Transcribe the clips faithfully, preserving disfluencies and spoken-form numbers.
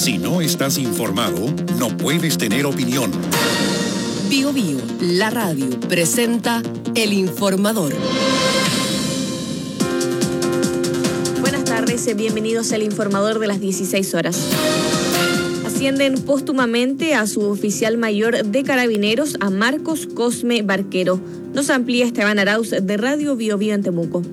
Si no estás informado, no puedes tener opinión. Bio Bio, la radio, presenta El Informador. Buenas tardes, bienvenidos al Informador de las dieciséis horas. Ascienden póstumamente a su oficial mayor de Carabineros, a Marcos Cosme Barquero. Nos amplía Esteban Arauz de Radio Bio Bio en Temuco.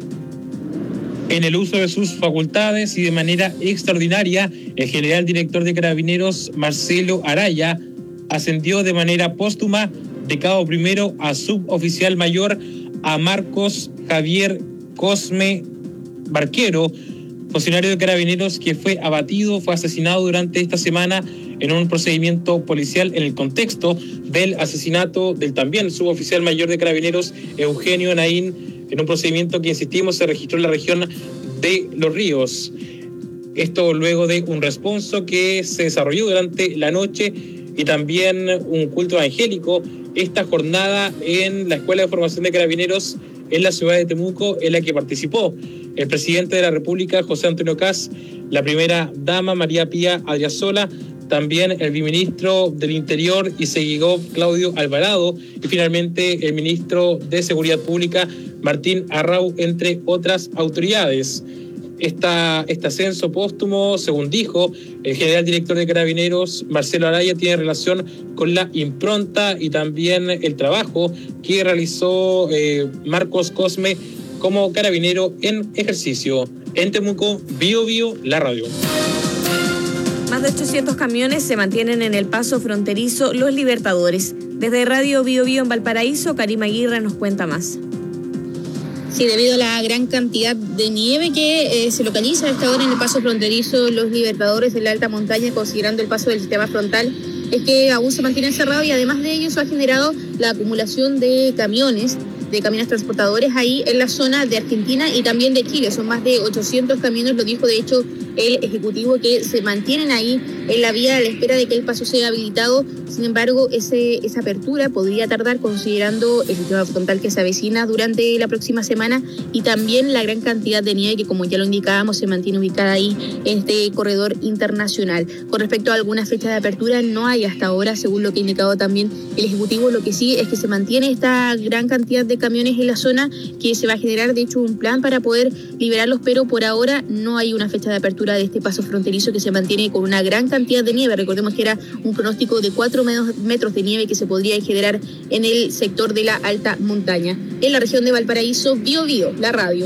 En el uso de sus facultades y de manera extraordinaria, el general director de Carabineros, Marcelo Araya, ascendió de manera póstuma de cabo primero a suboficial mayor a Marcos Javier Cosme Barquero, funcionario de Carabineros que fue abatido, fue asesinado durante esta semana en un procedimiento policial en el contexto del asesinato del también suboficial mayor de Carabineros, Eugenio Naín, en un procedimiento que, insistimos, se registró en la región de Los Ríos. Esto luego de un responso que se desarrolló durante la noche y también un culto evangélico esta jornada en la Escuela de Formación de Carabineros en la ciudad de Temuco, en la que participó el presidente de la República, José Antonio Kast, la primera dama, María Pía Adriasola, también el viceministro del Interior y Seguigov, Claudio Alvarado, y finalmente el ministro de Seguridad Pública, Martín Arrau, entre otras autoridades. Esta, este ascenso póstumo, según dijo el general director de Carabineros, Marcelo Araya, tiene relación con la impronta y también el trabajo que realizó eh, Marcos Cosme como carabinero en ejercicio. En Temuco, Bio Bio, la radio. Más de ochocientos camiones se mantienen en el paso fronterizo Los Libertadores. Desde Radio Bio Bio en Valparaíso, Karima Aguirre nos cuenta más. Sí, debido a la gran cantidad de nieve que eh, se localiza a esta hora en el paso fronterizo Los Libertadores de la alta montaña, considerando el paso del sistema frontal, es que aún se mantiene cerrado y además de ello eso ha generado la acumulación de camiones, de camiones transportadores ahí en la zona de Argentina y también de Chile. Son más de ochocientos camiones, lo dijo de hecho el ejecutivo, que se mantienen ahí en la vía a la espera de que el paso sea habilitado. Sin embargo, ese, esa apertura podría tardar considerando el sistema frontal que se avecina durante la próxima semana y también la gran cantidad de nieve que, como ya lo indicábamos, se mantiene ubicada ahí en este corredor internacional. Con respecto a alguna fecha de apertura, no hay hasta ahora, según lo que ha indicado también el ejecutivo. Lo que sí es que se mantiene esta gran cantidad de camiones en la zona, que se va a generar de hecho un plan para poder liberarlos, pero por ahora no hay una fecha de apertura de este paso fronterizo que se mantiene con una gran cantidad de nieve. Recordemos que era un pronóstico de cuatro metros de nieve que se podría generar en el sector de la alta montaña. En la región de Valparaíso, Bio Bio, la radio.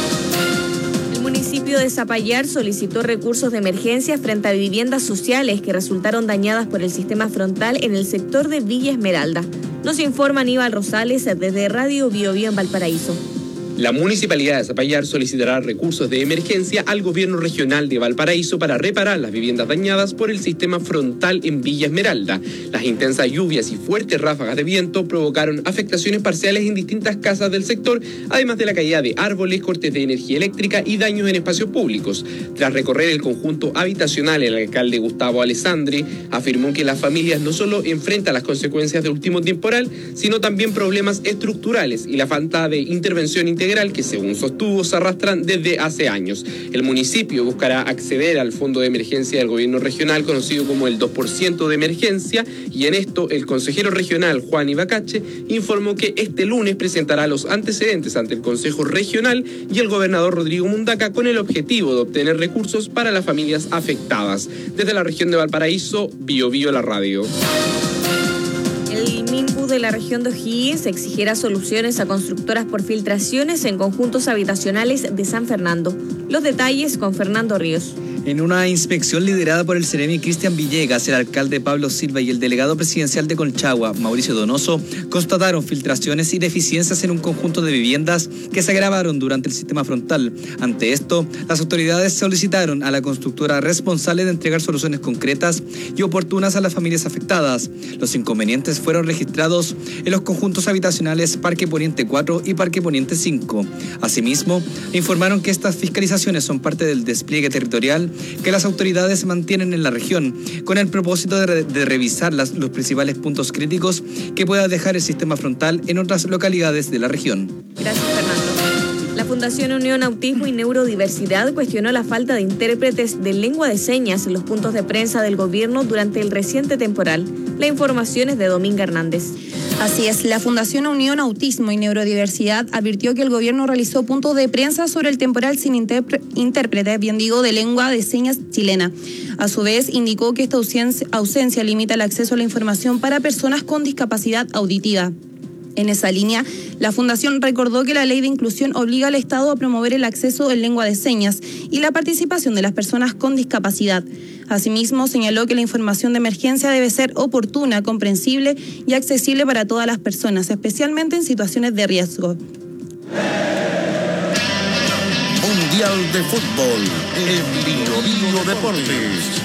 El municipio de Zapallar solicitó recursos de emergencia frente a viviendas sociales que resultaron dañadas por el sistema frontal en el sector de Villa Esmeralda. Nos informa Aníbal Rosales desde Radio Bio Bio en Valparaíso. La Municipalidad de Zapallar solicitará recursos de emergencia al Gobierno Regional de Valparaíso para reparar las viviendas dañadas por el sistema frontal en Villa Esmeralda. Las intensas lluvias y fuertes ráfagas de viento provocaron afectaciones parciales en distintas casas del sector, además de la caída de árboles, cortes de energía eléctrica y daños en espacios públicos. Tras recorrer el conjunto habitacional, el alcalde Gustavo Alessandri afirmó que las familias no solo enfrentan las consecuencias del último temporal, sino también problemas estructurales y la falta de intervención integral que, según sostuvo, se arrastran desde hace años. El municipio buscará acceder al fondo de emergencia del gobierno regional, conocido como el dos por ciento de emergencia, y en esto el consejero regional Juan Ibacache informó que este lunes presentará los antecedentes ante el Consejo Regional y el gobernador Rodrigo Mundaca con el objetivo de obtener recursos para las familias afectadas. Desde la región de Valparaíso, Bio Bio, la radio. El MINBU de la región de O'Higgins exigirá soluciones a constructoras por filtraciones en conjuntos habitacionales de San Fernando. Los detalles con Fernando Ríos. En una inspección liderada por el seremi Cristian Villegas, el alcalde Pablo Silva y el delegado presidencial de Colchagua, Mauricio Donoso, constataron filtraciones y deficiencias en un conjunto de viviendas que se agravaron durante el sistema frontal. Ante esto, las autoridades solicitaron a la constructora responsable de entregar soluciones concretas y oportunas a las familias afectadas. Los inconvenientes fueron registrados en los conjuntos habitacionales Parque Poniente cuatro y Parque Poniente cinco. Asimismo, informaron que estas fiscalizaciones son parte del despliegue territorial que las autoridades mantienen en la región, con el propósito de, re- de revisar las, los principales puntos críticos que pueda dejar el sistema frontal en otras localidades de la región. Gracias, Fernando. La Fundación Unión Autismo y Neurodiversidad cuestionó la falta de intérpretes de lengua de señas en los puntos de prensa del gobierno durante el reciente temporal. La información es de Dominga Hernández. Así es, la Fundación Unión Autismo y Neurodiversidad advirtió que el gobierno realizó puntos de prensa sobre el temporal sin interpre- intérprete, bien digo, de lengua de señas chilena. A su vez, indicó que esta ausencia, ausencia limita el acceso a la información para personas con discapacidad auditiva. En esa línea, la Fundación recordó que la Ley de Inclusión obliga al Estado a promover el acceso en lengua de señas y la participación de las personas con discapacidad. Asimismo, señaló que la información de emergencia debe ser oportuna, comprensible y accesible para todas las personas, especialmente en situaciones de riesgo. Mundial de Fútbol en Bio Bio Deportes.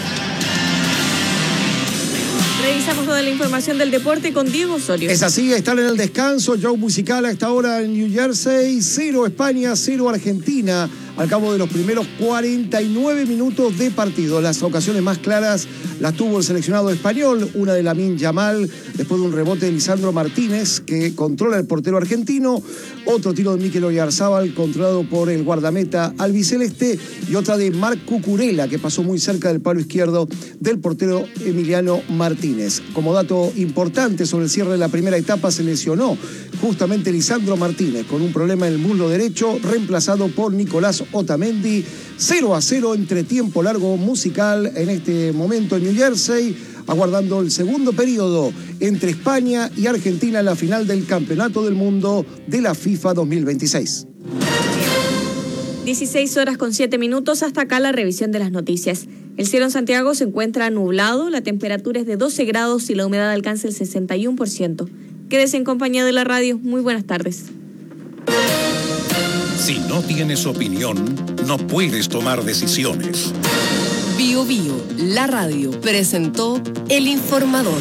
Revisamos toda la información del deporte con Diego Osorio. Es así, están en el descanso. Show musical a esta hora en New Jersey. Cero España, cero Argentina. Al cabo de los primeros cuarenta y nueve minutos de partido. Las ocasiones más claras las tuvo el seleccionado español. Una de Lamine Yamal, después de un rebote de Lisandro Martínez, que controla el portero argentino. Otro tiro de Mikel Oyarzábal, controlado por el guardameta albiceleste. Y otra de Marc Cucurella, que pasó muy cerca del palo izquierdo del portero Emiliano Martínez. Como dato importante sobre el cierre de la primera etapa, se lesionó justamente Lisandro Martínez con un problema en el muslo derecho, reemplazado por Nicolás Otamendi. Cero a cero entre tiempo largo musical en este momento en New Jersey, aguardando el segundo periodo entre España y Argentina en la final del Campeonato del Mundo de la FIFA dos mil veintiséis. dieciséis horas con siete minutos, hasta acá la revisión de las noticias. El cielo en Santiago se encuentra nublado, la temperatura es de doce grados y la humedad alcanza el sesenta y uno por ciento. Quédese en compañía de la radio. Muy buenas tardes. Si no tienes opinión, no puedes tomar decisiones. Bio Bio, la radio, presentó El Informador.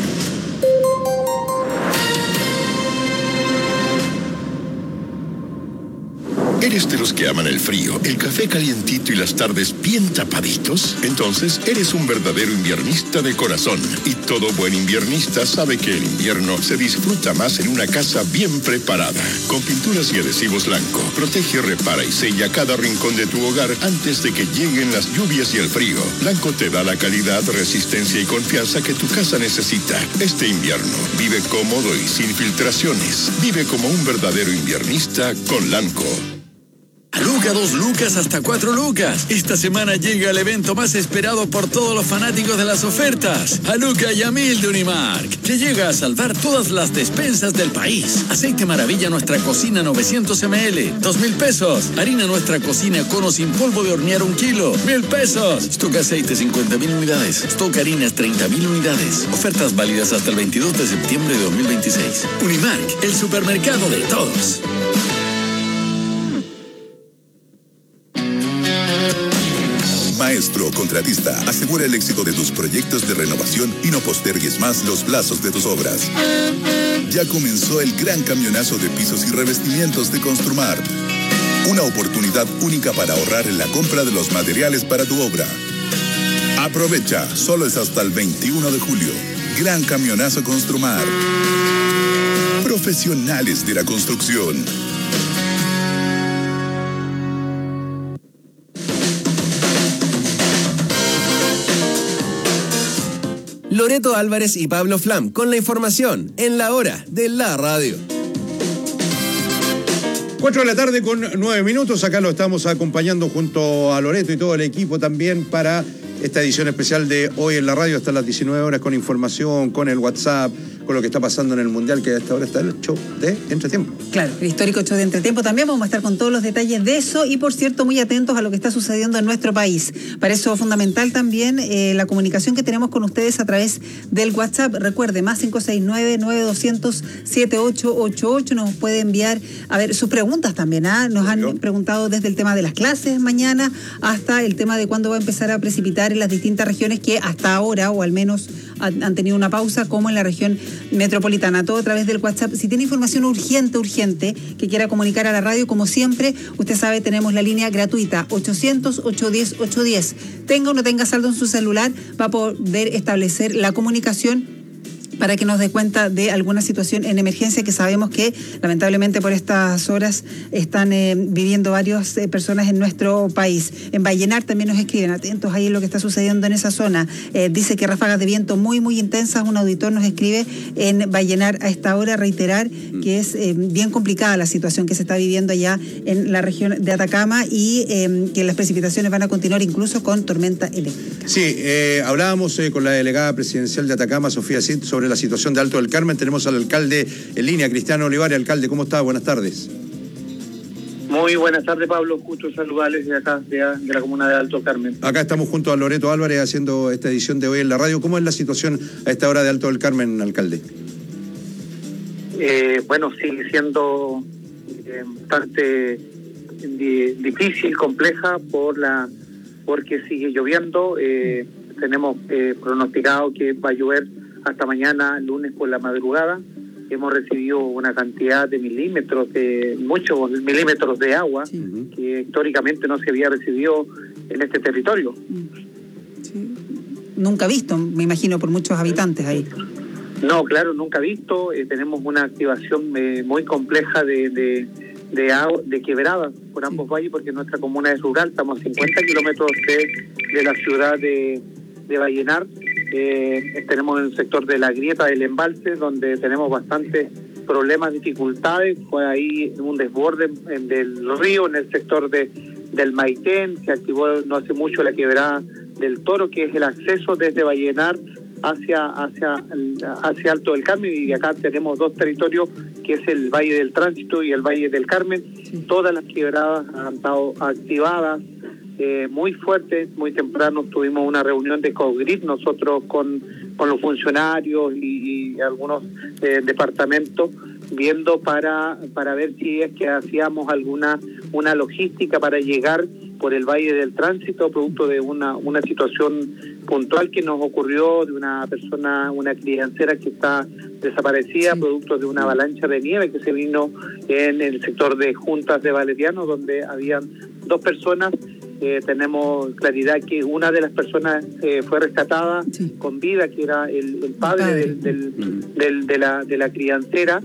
¿Eres de los que aman el frío, el café calientito y las tardes bien tapaditos? Entonces eres un verdadero inviernista de corazón. Y todo buen inviernista sabe que el invierno se disfruta más en una casa bien preparada. Con pinturas y adhesivos Lanco, protege, repara y sella cada rincón de tu hogar antes de que lleguen las lluvias y el frío. Lanco te da la calidad, resistencia y confianza que tu casa necesita. Este invierno, vive cómodo y sin filtraciones. Vive como un verdadero inviernista con Lanco. Luca, dos lucas hasta cuatro lucas. Esta semana llega el evento más esperado por todos los fanáticos de las ofertas. A Luca y a Mil de Unimark, que llega a salvar todas las despensas del país. Aceite Maravilla Nuestra Cocina novecientos mililitros, dos mil pesos. Harina Nuestra Cocina Cono sin polvo de hornear un kilo, mil pesos. Stock Aceite cincuenta mil unidades. Stock Harinas treinta mil unidades. Ofertas válidas hasta el veintidós de septiembre de dos mil veintiséis. Unimark, el supermercado de todos. Maestro Contratista, asegura el éxito de tus proyectos de renovación y no postergues más los plazos de tus obras. Ya comenzó el gran camionazo de pisos y revestimientos de Construmart. Una oportunidad única para ahorrar en la compra de los materiales para tu obra. Aprovecha, solo es hasta el veintiuno de julio. Gran camionazo Construmart. Profesionales de la construcción. Loreto Álvarez y Pablo Flam con la información en la hora de la radio. Cuatro de la tarde con nueve minutos. Acá lo estamos acompañando junto a Loreto y todo el equipo también para esta edición especial de Hoy en la Radio hasta las diecinueve horas con información, con el WhatsApp, con lo que está pasando en el Mundial, que a esta hora está el show de Entretiempo. Claro, el histórico show de Entretiempo también. Vamos a estar con todos los detalles de eso y, por cierto, muy atentos a lo que está sucediendo en nuestro país. Para eso es fundamental también eh, la comunicación que tenemos con ustedes a través del WhatsApp. Recuerde, más cinco seis nueve, nueve dos cero cero, siete ocho ocho ocho. Nos puede enviar, a ver, sus preguntas también. ¿ah? Nos han ¿no? preguntado desde el tema de las clases mañana hasta el tema de cuándo va a empezar a precipitar en las distintas regiones que hasta ahora, o al menos han tenido una pausa, como en la región metropolitana. Todo a través del WhatsApp. Si tiene información urgente, urgente, que quiera comunicar a la radio, como siempre, usted sabe, tenemos la línea gratuita ochocientos, ochocientos diez, ochocientos diez. Tenga o no tenga saldo en su celular, va a poder establecer la comunicación para que nos dé cuenta de alguna situación en emergencia que sabemos que lamentablemente por estas horas están eh, viviendo varias eh, personas en nuestro país. En Vallenar también nos escriben, atentos ahí a lo que está sucediendo en esa zona. Eh, dice que ráfagas de viento muy, muy intensas. Un auditor nos escribe en Vallenar a esta hora, reiterar que es eh, bien complicada la situación que se está viviendo allá en la región de Atacama y eh, que las precipitaciones van a continuar incluso con tormenta eléctrica. Sí, eh, hablábamos eh, con la delegada presidencial de Atacama, Sofía Cid, sobre la situación de Alto del Carmen. Tenemos al alcalde en línea, Cristiano Olivares. Alcalde, ¿cómo está? Buenas tardes. Muy buenas tardes, Pablo. Gusto saludarles de acá, de, de la comuna de Alto Carmen. Acá estamos junto a Loreto Álvarez haciendo esta edición de hoy en la radio. ¿Cómo es la situación a esta hora de Alto del Carmen, alcalde? Eh, bueno, sigue siendo eh, bastante di, difícil, compleja, por la porque sigue lloviendo. Eh, tenemos eh, pronosticado que va a llover hasta mañana, lunes por la madrugada. Hemos recibido una cantidad de milímetros, de muchos milímetros de agua, sí, que históricamente no se había recibido en este territorio. Sí. Nunca visto, me imagino, por muchos habitantes ahí. No, claro, nunca visto. Eh, tenemos una activación eh, muy compleja de, de, de, agua, de quebradas por ambos valles, porque nuestra comuna es rural, estamos a cincuenta kilómetros de, de la ciudad de, de Vallenar. Eh, tenemos el sector de la grieta del embalse, donde tenemos bastantes problemas, dificultades. Fue ahí un desborde en, del río, en el sector de del Maitén. Se activó no hace mucho la quebrada del Toro, que es el acceso desde Vallenar hacia hacia hacia Alto del Carmen, y acá tenemos dos territorios, que es el Valle del Tránsito y el Valle del Carmen. Todas las quebradas han estado activadas. Eh, muy fuerte, muy temprano tuvimos una reunión de COGRID nosotros con, con los funcionarios y, y algunos eh, departamentos, viendo para para ver si es que hacíamos alguna una logística para llegar por el Valle del Tránsito, producto de una una situación puntual que nos ocurrió de una persona, una criancera que está desaparecida, sí, producto de una avalancha de nieve que se vino en el sector de Juntas de Valeriano, donde habían dos personas. Eh, tenemos claridad que una de las personas eh, fue rescatada, sí, con vida, que era el, el padre, padre. Del, del, del, de, la, de la criancera,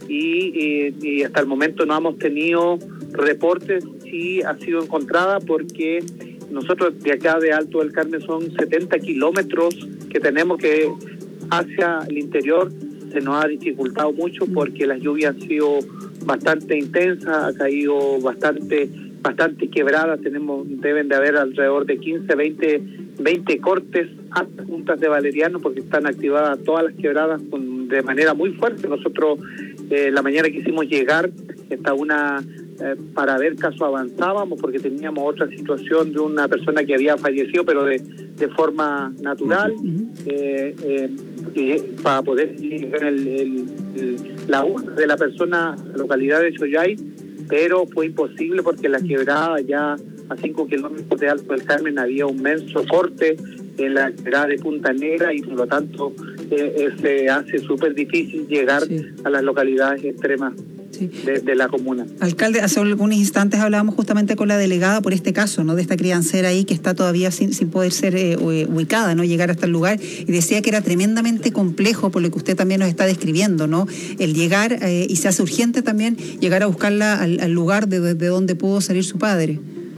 y, eh, y hasta el momento no hemos tenido reportes si ha sido encontrada, porque nosotros de acá de Alto del Carmen son setenta kilómetros que tenemos que hacia el interior. Se nos ha dificultado mucho porque las lluvias han sido bastante intensas, ha caído bastante bastante quebradas. Tenemos deben de haber alrededor de quince, veinte, veinte cortes hasta Juntas de Valeriano, porque están activadas todas las quebradas con, de manera muy fuerte. Nosotros eh, la mañana quisimos llegar esta una eh, para ver caso avanzábamos, porque teníamos otra situación de una persona que había fallecido, pero de, de forma natural, uh-huh. eh, eh, y para poder llegar el, el, el, la urna de la persona a la localidad de Choyay, pero fue imposible porque la quebrada, ya a cinco kilómetros de Alto del Carmen, había un inmenso corte en la quebrada de Punta Negra, y por lo tanto eh, se hace súper difícil llegar, sí, a las localidades extremas, sí, de, de la comuna. Alcalde, hace algunos instantes hablábamos justamente con la delegada por este caso, ¿no?, de esta criancera ahí que está todavía sin, sin poder ser eh, ubicada, ¿no?, llegar hasta el lugar, y decía que era tremendamente complejo, por lo que usted también nos está describiendo, ¿no?, el llegar, eh, y se hace urgente también llegar a buscarla al, al lugar de, de donde pudo salir su padre.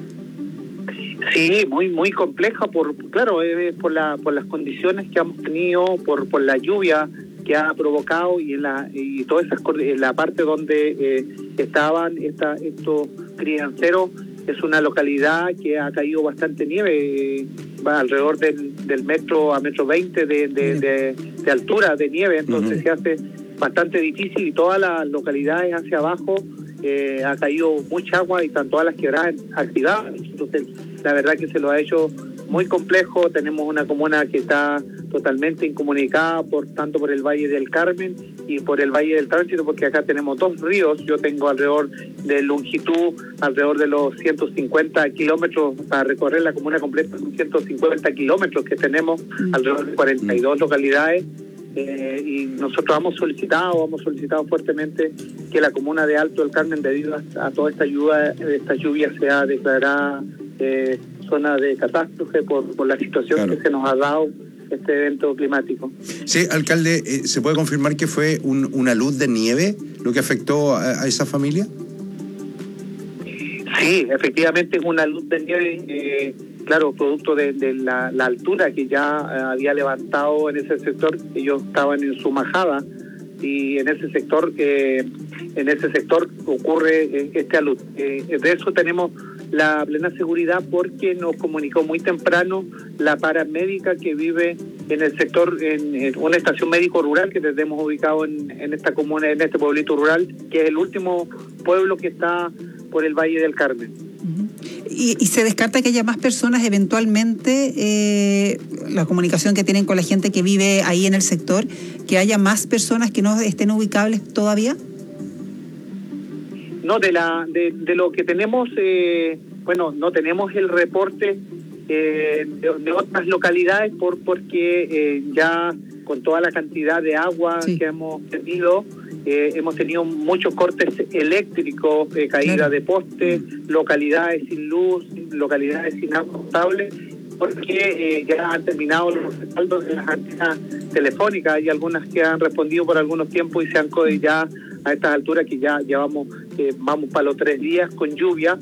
Sí, muy muy compleja, por claro, eh, por la por las condiciones que hemos tenido, por por la lluvia que ha provocado, y en la y toda esa en la parte donde eh, estaban esta, estos crianceros. Es una localidad que ha caído bastante nieve, eh, va alrededor del, del metro a metro veinte de, de, de, de altura de nieve, entonces uh-huh. se hace bastante difícil, y todas las localidades hacia abajo eh, ha caído mucha agua y están todas las quebradas activadas. Entonces la verdad que se lo ha hecho muy complejo. Tenemos una comuna que está totalmente incomunicada, por tanto por el Valle del Carmen y por el Valle del Tránsito, porque acá tenemos dos ríos. Yo tengo alrededor de longitud, alrededor de los ciento cincuenta kilómetros para recorrer la comuna completa, son ciento cincuenta kilómetros que tenemos, alrededor de cuarenta y dos localidades. Eh, y nosotros hemos solicitado, hemos solicitado fuertemente que la comuna de Alto del Carmen, debido a, a toda esta lluvia, esta lluvia sea declarada eh, zona de catástrofe por, por la situación, claro, que se nos ha dado este evento climático. Sí, alcalde, eh, ¿se puede confirmar que fue un, una luz de nieve lo que afectó a, a esa familia? Sí, efectivamente es una luz de nieve, eh, claro, producto de, de la, la altura que ya eh, había levantado en ese sector. Ellos estaban en su majada y en ese sector eh, en ese sector ocurre eh, esta luz. Eh, de eso tenemos la plena seguridad porque nos comunicó muy temprano la paramédica que vive en el sector, en, en una estación médico rural que tenemos ubicado en, en esta comuna, en este pueblito rural, que es el último pueblo que está por el Valle del Carmen. Y, y se descarta que haya más personas eventualmente, eh, la comunicación que tienen con la gente que vive ahí en el sector, que haya más personas que no estén ubicables todavía. No, de la de, de lo que tenemos, eh, bueno, no tenemos el reporte eh, de, de otras localidades por porque eh, ya con toda la cantidad de agua sí. que hemos tenido, eh, hemos tenido muchos cortes eléctricos, eh, caída claro. de postes, localidades sin luz, localidades sin agua potable, porque eh, ya han terminado los respaldos de las antenas telefónicas. Hay algunas que han respondido por algunos tiempos y se han ya a estas alturas que ya llevamos, eh, vamos para los tres días con lluvia,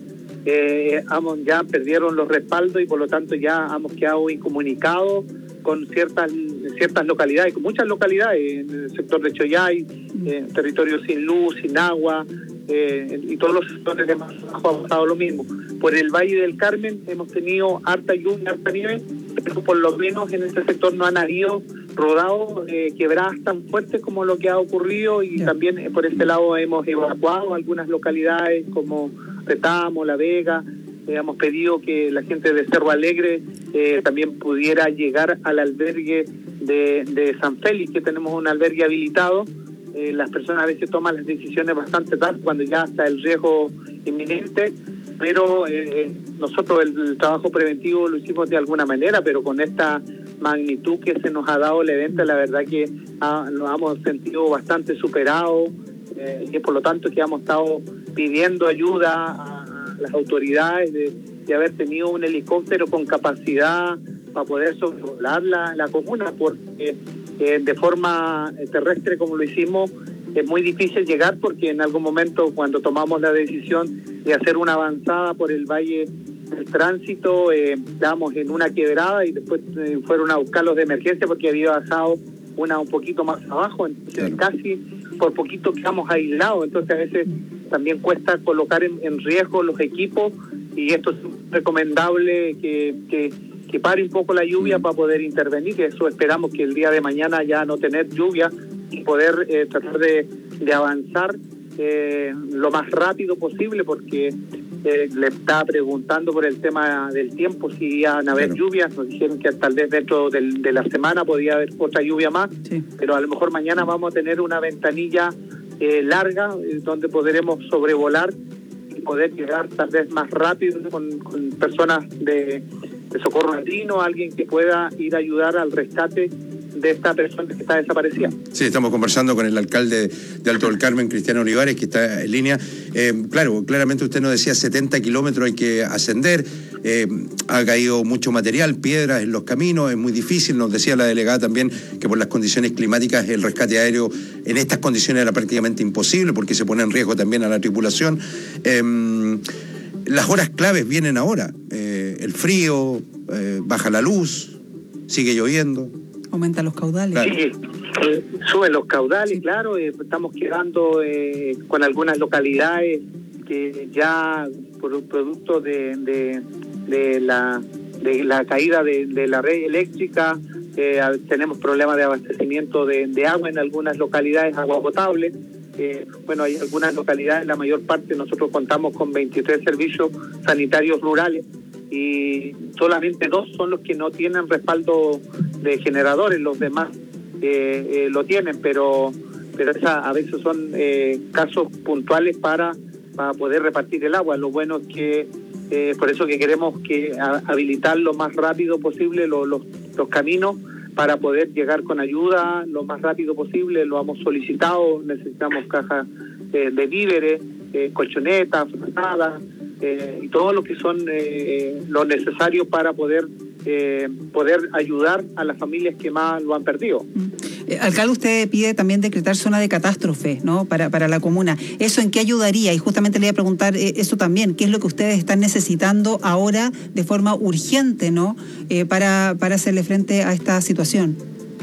eh, hemos, ya perdieron los respaldos y por lo tanto ya hemos quedado incomunicados con ciertas ciertas localidades, con muchas localidades en el sector de Choyay, eh, territorio sin luz, sin agua, eh, y todos los sectores de más abajo ha pasado lo mismo. Por el Valle del Carmen hemos tenido harta lluvia, harta nieve, pero por lo menos en este sector no han habido rodados, eh, quebradas tan fuertes como lo que ha ocurrido y yeah. también eh, por este lado hemos evacuado algunas localidades como Retamo, La Vega. Eh, hemos pedido que la gente de Cerro Alegre eh, también pudiera llegar al albergue de, de San Félix, que tenemos un albergue habilitado. Eh, las personas a veces toman las decisiones bastante tarde cuando ya está el riesgo inminente, pero eh, nosotros el, el trabajo preventivo lo hicimos de alguna manera, pero con esta magnitud que se nos ha dado el evento, la verdad que ah, nos hemos sentido bastante superados eh, y por lo tanto que hemos estado pidiendo ayuda a las autoridades de, de haber tenido un helicóptero con capacidad para poder sobrevolar la, la comuna, porque eh, de forma terrestre como lo hicimos es muy difícil llegar, porque en algún momento cuando tomamos la decisión de hacer una avanzada por el Valle del Tránsito, eh, estábamos en una quebrada y después eh, fueron a buscarlos de emergencia porque había bajado una un poquito más abajo, entonces casi por poquito quedamos aislados, entonces a veces también cuesta colocar en, en riesgo los equipos y esto es recomendable que, que, que pare un poco la lluvia para poder intervenir, que eso esperamos que el día de mañana ya no tener lluvia y poder eh, tratar de, de avanzar eh, lo más rápido posible, porque eh, le estaba preguntando por el tema del tiempo si iban a haber claro. lluvias, nos dijeron que tal vez dentro del, de la semana podía haber otra lluvia más, sí. pero a lo mejor mañana vamos a tener una ventanilla eh, larga eh, donde podremos sobrevolar y poder llegar tal vez más rápido con, con personas de, de socorro andino, alguien que pueda ir a ayudar al rescate de esta persona que está desaparecida. Sí, estamos conversando con el alcalde de Alto del Carmen, Cristiano Olivares, que está en línea. Eh, claro, claramente usted nos decía setenta kilómetros hay que ascender, eh, ha caído mucho material, piedras en los caminos, es muy difícil, nos decía la delegada también que por las condiciones climáticas el rescate aéreo en estas condiciones era prácticamente imposible porque se pone en riesgo también a la tripulación. Eh, las horas claves vienen ahora, eh, el frío, eh, baja la luz, sigue lloviendo. Aumenta los caudales. Claro. Sí, eh, suben los caudales, sí. claro. Eh, estamos quedando eh, con algunas localidades que ya por un producto de, de, de, la, de la caída de, de la red eléctrica, eh, tenemos problemas de abastecimiento de, de agua en algunas localidades, agua potable. Eh, bueno, hay algunas localidades, la mayor parte nosotros contamos con veintitrés servicios sanitarios rurales y solamente dos son los que no tienen respaldo de generadores, los demás eh, eh, lo tienen, pero pero esa, a veces son eh, casos puntuales para, para poder repartir el agua. Lo bueno es que, eh, por eso que queremos que a, habilitar lo más rápido posible los, los, los caminos para poder llegar con ayuda lo más rápido posible. Lo hemos solicitado, necesitamos cajas eh, de víveres, eh, colchonetas, frazadas, eh, y todo lo que son eh, lo necesario para poder eh, poder ayudar a las familias que más lo han perdido. Eh, alcalde, usted pide también decretar zona de catástrofe, ¿no? Para, para la comuna. ¿Eso en qué ayudaría? Y justamente le iba a preguntar eh, eso también. ¿Qué es lo que ustedes están necesitando ahora de forma urgente, ¿no? Eh, para, para hacerle frente a esta situación.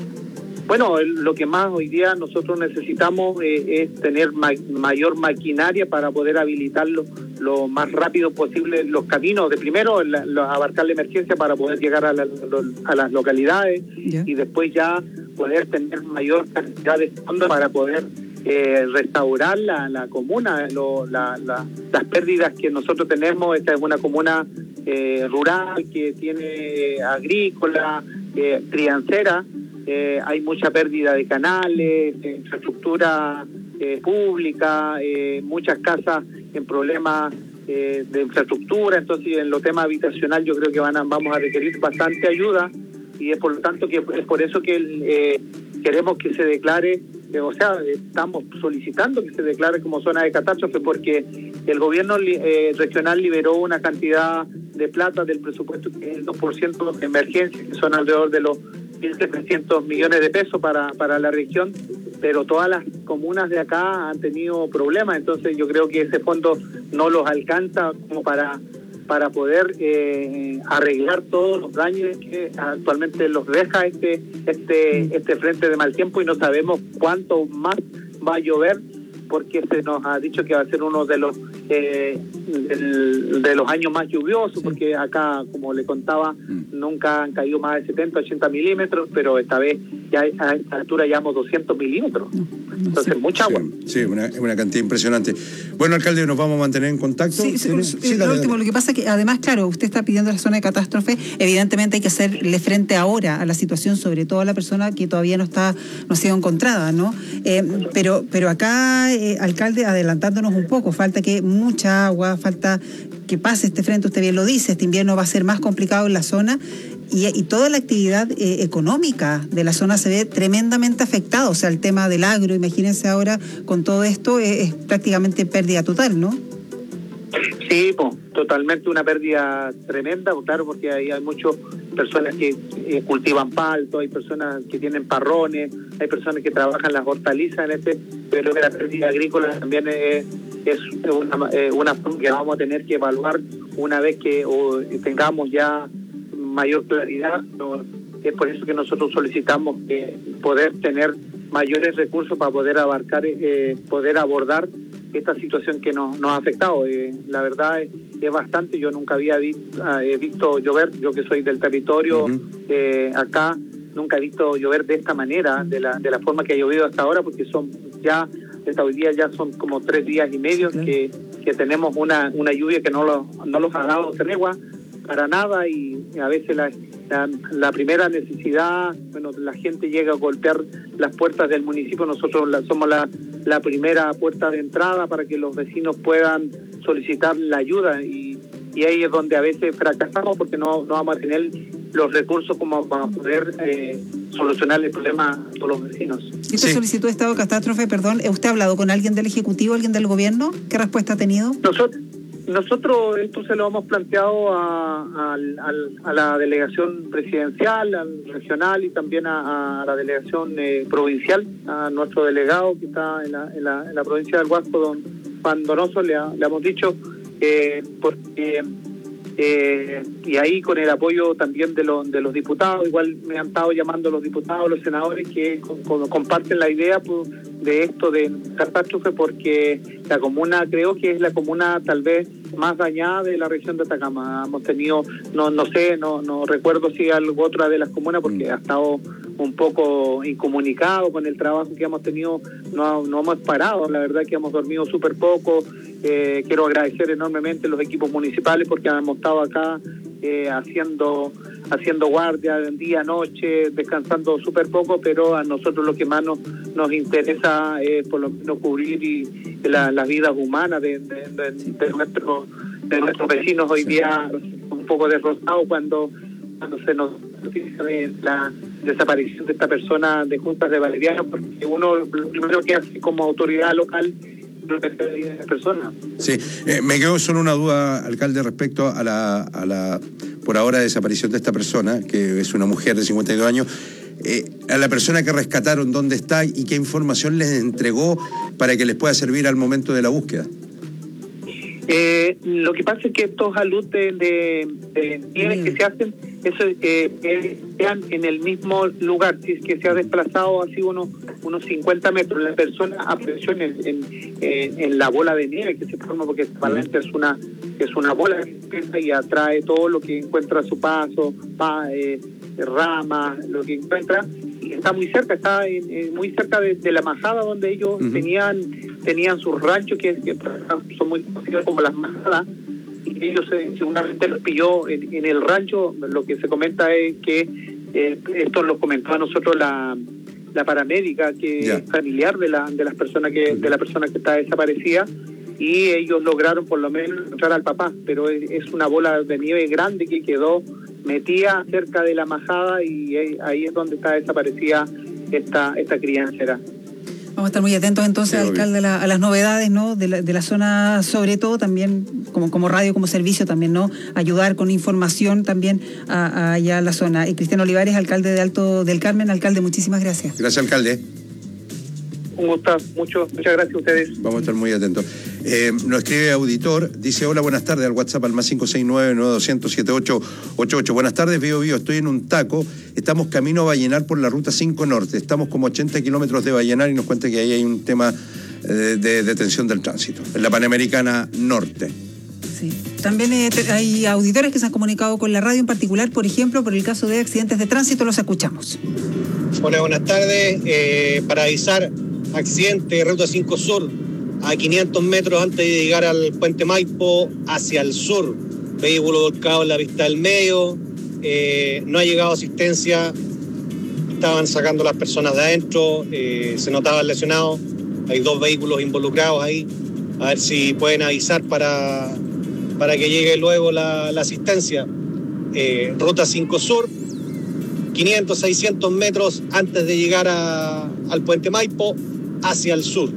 Bueno, lo que más hoy día nosotros necesitamos eh, es tener ma mayor maquinaria para poder habilitarlo lo más rápido posible los caminos. De primero, la, la, abarcar la emergencia para poder llegar a, la, lo, a las localidades yeah. y después ya poder tener mayor cantidad de fondos para poder eh, restaurar la, la comuna, lo, la, la, las pérdidas que nosotros tenemos. Esta es una comuna eh, rural que tiene agrícola, eh, criancera. Eh, hay mucha pérdida de canales, de infraestructura eh, pública, eh, muchas casas en problemas eh, de infraestructura. Entonces, en los temas habitacional yo creo que van a, vamos a requerir bastante ayuda, y es por lo tanto que es por eso que eh, queremos que se declare, eh, o sea, estamos solicitando que se declare como zona de catástrofe, porque el gobierno eh, regional liberó una cantidad de plata del presupuesto que es el dos por ciento de emergencia, que son alrededor de los mil setecientos millones de pesos para, para la región, pero todas las comunas de acá han tenido problemas. Entonces yo creo que ese fondo no los alcanza como para para poder eh, arreglar todos los daños que actualmente los deja este este este frente de mal tiempo, y no sabemos cuánto más va a llover, porque se nos ha dicho que va a ser uno de los eh, el, de los años más lluviosos, sí. porque acá, como le contaba, mm. nunca han caído más de setenta, ochenta milímetros, pero esta vez ya a esta altura llevamos doscientos milímetros. Entonces, sí. mucha agua. Sí, sí, una, una cantidad impresionante. Bueno, alcalde, nos vamos a mantener en contacto. Sí, sí, sí, sí, lo último, lo que pasa es que además, claro, usted está pidiendo la zona de catástrofe, evidentemente hay que hacerle frente ahora a la situación, sobre todo a la persona que todavía no está, no ha sido encontrada, ¿no? Eh, pero, pero acá, eh, alcalde, adelantándonos un poco, falta que mucha agua, falta que pase este frente, usted bien lo dice, este invierno va a ser más complicado en la zona, y, y toda la actividad eh, económica de la zona se ve tremendamente afectada. O sea, el tema del agro, imagínense ahora con todo esto, eh, es prácticamente pérdida total, ¿no? Sí, pues, totalmente una pérdida tremenda, claro, porque hay, hay muchas personas que eh, cultivan palto, hay personas que tienen parrones, hay personas que trabajan las hortalizas en este, pero la pérdida agrícola también es, es una, eh, una que vamos a tener que evaluar una vez que o, tengamos ya mayor claridad. No, es por eso que nosotros solicitamos eh, poder tener mayores recursos para poder abarcar, eh, poder abordar esta situación que nos, nos ha afectado. Eh, la verdad es, es bastante. Yo nunca había visto, eh, visto llover, yo que soy del territorio, uh-huh. eh, acá, nunca he visto llover de esta manera, de la de la forma que ha llovido hasta ahora, porque son ya, hasta hoy día ya son como tres días y medio sí, que, que tenemos una, una lluvia que no, lo, no los ha dado tregua para nada, y a veces la, la, la primera necesidad, bueno, la gente llega a golpear las puertas del municipio, nosotros la, somos la, la primera puerta de entrada para que los vecinos puedan solicitar la ayuda, y, y ahí es donde a veces fracasamos porque no, no vamos a tener los recursos como para poder eh, solucionar el problema a todos los vecinos. Esta sí. solicitud de estado de catástrofe, perdón, ¿usted ha hablado con alguien del Ejecutivo, alguien del Gobierno? ¿Qué respuesta ha tenido? Nosotros Nosotros esto se lo hemos planteado a, a, a, a la delegación presidencial, al regional, y también a, a la delegación eh, provincial, a nuestro delegado que está en la, en la, en la provincia del Huasco, don Juan Donoso, le, ha, le hemos dicho, eh, porque eh, y ahí con el apoyo también de, lo, de los diputados, igual me han estado llamando los diputados, los senadores que con, con, comparten la idea pues, de esto de catástrofe, porque la comuna, creo que es la comuna tal vez más dañada de la región de Atacama. Hemos tenido, no no sé, no no recuerdo si algo otra de las comunas, porque ha estado un poco incomunicado con el trabajo que hemos tenido, no, no hemos parado, la verdad que hemos dormido súper poco. Eh, quiero agradecer enormemente a los equipos municipales porque hemos estado acá eh, haciendo haciendo guardia día, noche, descansando súper poco, pero a nosotros lo que más nos, nos interesa es por lo menos cubrir y la, las vidas humanas de, de, de, de, nuestro, de nuestros vecinos hoy día, un poco derrotados cuando, cuando se nos noticia de la desaparición de esta persona de Juntas de Valeriano, porque uno lo primero que hace como autoridad local de personas. Sí, eh, me quedó solo una duda, alcalde, respecto a la, a la por ahora desaparición de esta persona, que es una mujer de cincuenta y dos años. Eh, a la persona que rescataron, ¿dónde está y qué información les entregó para que les pueda servir al momento de la búsqueda? Eh, lo que pasa es que estos aludes de, de, de nieves que se hacen, eso eh, quedan en el mismo lugar. Si es que se ha desplazado así unos unos cincuenta metros, la persona apareció en, en, en, en la bola de nieve que se forma, porque realmente es una es una bola que empieza y atrae todo lo que encuentra a su paso, pa, eh, ramas, lo que encuentra, y está muy cerca, está en, en, muy cerca de, de la majada donde ellos uh-huh. tenían tenían sus ranchos, que, que son muy conocidos como las majadas, y ellos eh, seguramente los pilló en, en el rancho. Lo que se comenta es que eh, esto lo comentó a nosotros la la paramédica, que yeah. es familiar de la de las personas que de la persona que está desaparecida, y ellos lograron por lo menos encontrar al papá, pero es, es una bola de nieve grande que quedó metida cerca de la majada, y ahí es donde está desaparecida esta esta criancera. Vamos a estar muy atentos entonces, sí, alcalde, a, la, a las novedades, ¿no? de, la, de la zona, sobre todo también como, como radio, como servicio también, ¿no? Ayudar con información también a, a allá a la zona. Y Cristian Olivares, alcalde de Alto del Carmen. Alcalde, muchísimas gracias. Gracias, alcalde. Un gusto, mucho, muchas gracias a ustedes. Vamos a estar muy atentos. Eh, nos escribe auditor, dice: hola, buenas tardes, al WhatsApp al más cinco seis nueve, nueve dos cero, siete ocho ocho ocho. Buenas tardes, Bío Bío, estoy en un taco, estamos camino a Vallenar por la ruta cinco Norte, estamos como ochenta kilómetros de Vallenar, y nos cuenta que ahí hay un tema eh, de detención del tránsito, en la Panamericana Norte. Sí. También eh, hay auditores que se han comunicado con la radio en particular, por ejemplo, por el caso de accidentes de tránsito. Los escuchamos. Hola, buenas tardes. Eh, para avisar, accidente ruta cinco Sur, a quinientos metros antes de llegar al puente Maipo, hacia el sur. Vehículo volcado en la pista del medio, eh, no ha llegado asistencia, estaban sacando las personas de adentro, eh, se notaban lesionados, hay dos vehículos involucrados ahí, a ver si pueden avisar para, para que llegue luego la, la asistencia. Eh, ruta cinco Sur, quinientos, seiscientos metros antes de llegar a, al puente Maipo, hacia el sur.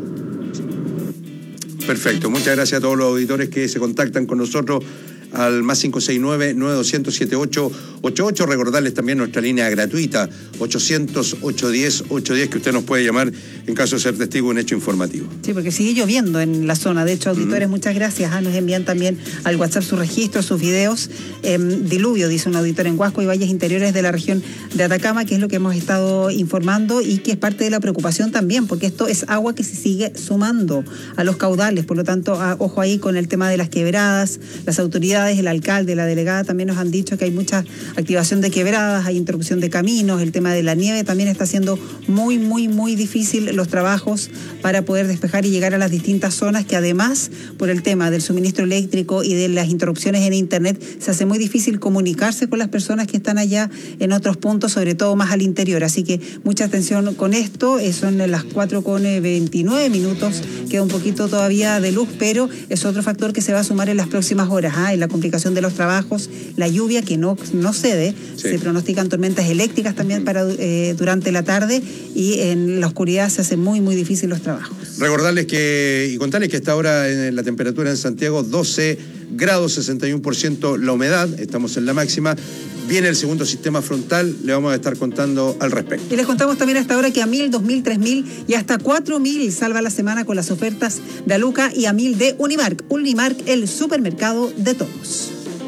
Perfecto, muchas gracias a todos los auditores que se contactan con nosotros al más cinco seis nueve, nueve dos cero, siete ocho ocho ocho. Recordarles también nuestra línea gratuita ochocientos, ochocientos diez, ochocientos diez, que usted nos puede llamar en caso de ser testigo de un hecho informativo. Sí, porque sigue lloviendo en la zona. De hecho, auditores, uh-huh. muchas gracias. ¿ah? Nos envían también al WhatsApp sus registros, sus videos. Eh, diluvio, dice un auditor, en Huasco y valles interiores de la región de Atacama, que es lo que hemos estado informando y que es parte de la preocupación también, porque esto es agua que se sigue sumando a los caudales. Por lo tanto, a, ojo ahí con el tema de las quebradas. Las autoridades, el alcalde, la delegada también nos han dicho que hay mucha activación de quebradas, hay interrupción de caminos, el tema de la nieve también está haciendo muy, muy, muy difícil los trabajos para poder despejar y llegar a las distintas zonas, que además, por el tema del suministro eléctrico y de las interrupciones en internet, se hace muy difícil comunicarse con las personas que están allá en otros puntos, sobre todo más al interior. Así que mucha atención con esto. Son las cuatro con veintinueve minutos, queda un poquito todavía de luz, pero es otro factor que se va a sumar en las próximas horas, ¿ah? en la complicación de los trabajos, la lluvia que no, no cede, sí. se pronostican tormentas eléctricas también para eh, durante la tarde, y en la oscuridad se hacen muy, muy difíciles los trabajos. Recordarles que, y contarles que está ahora en la temperatura en Santiago doce grados, sesenta y uno por ciento la humedad, estamos en la máxima. Viene el segundo sistema frontal, le vamos a estar contando al respecto. Y les contamos también hasta ahora que a mil, dos mil, tres mil y hasta cuatro mil salva la semana con las ofertas de Aluca y a mil de Unimark. Unimark, el supermercado de todos.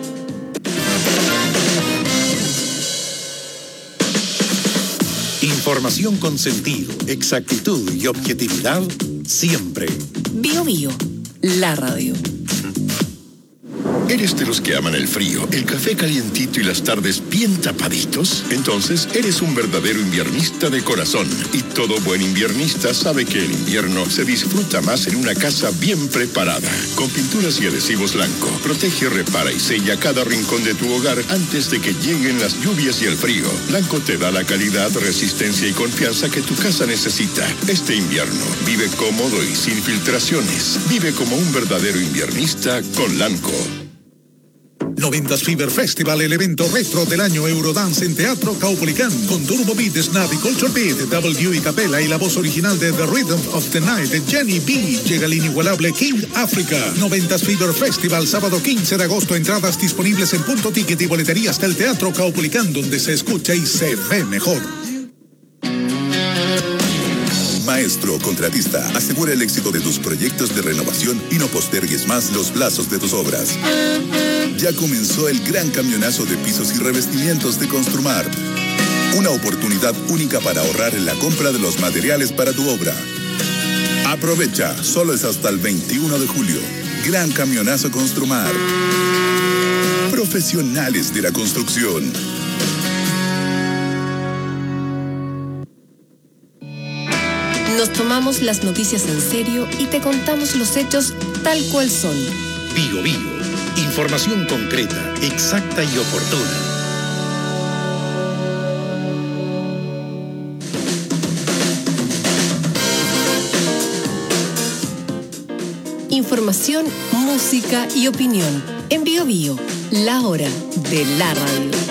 Información con sentido, exactitud y objetividad siempre. Bío Bío, la radio. ¿Eres de los que aman el frío, el café calientito y las tardes bien tapaditos? Entonces eres un verdadero inviernista de corazón. Y todo buen inviernista sabe que el invierno se disfruta más en una casa bien preparada. Con pinturas y adhesivos Lanco, protege, repara y sella cada rincón de tu hogar antes de que lleguen las lluvias y el frío. Lanco te da la calidad, resistencia y confianza que tu casa necesita. Este invierno, vive cómodo y sin filtraciones. Vive como un verdadero inviernista con Lanco. noventas Fever Festival, el evento retro del año Eurodance en Teatro Caupolicán, con Turbo Beat, Snap y Culture Beat, W y Capella y la voz original de The Rhythm of the Night de Jenny B. Llega el inigualable King Africa. noventas Fever Festival, sábado quince de agosto. Entradas disponibles en Punto Ticket y boleterías del Teatro Caupolicán, donde se escucha y se ve mejor. Maestro contratista, asegura el éxito de tus proyectos de renovación y no postergues más los plazos de tus obras. Ya comenzó el gran camionazo de pisos y revestimientos de Construmar. Una oportunidad única para ahorrar en la compra de los materiales para tu obra. Aprovecha, solo es hasta el veintiuno de julio. Gran camionazo Construmar. Profesionales de la construcción. Nos tomamos las noticias en serio y te contamos los hechos tal cual son. Bio Bio. Información concreta, exacta y oportuna. Información, música y opinión. En Bio Bio, la hora de la radio.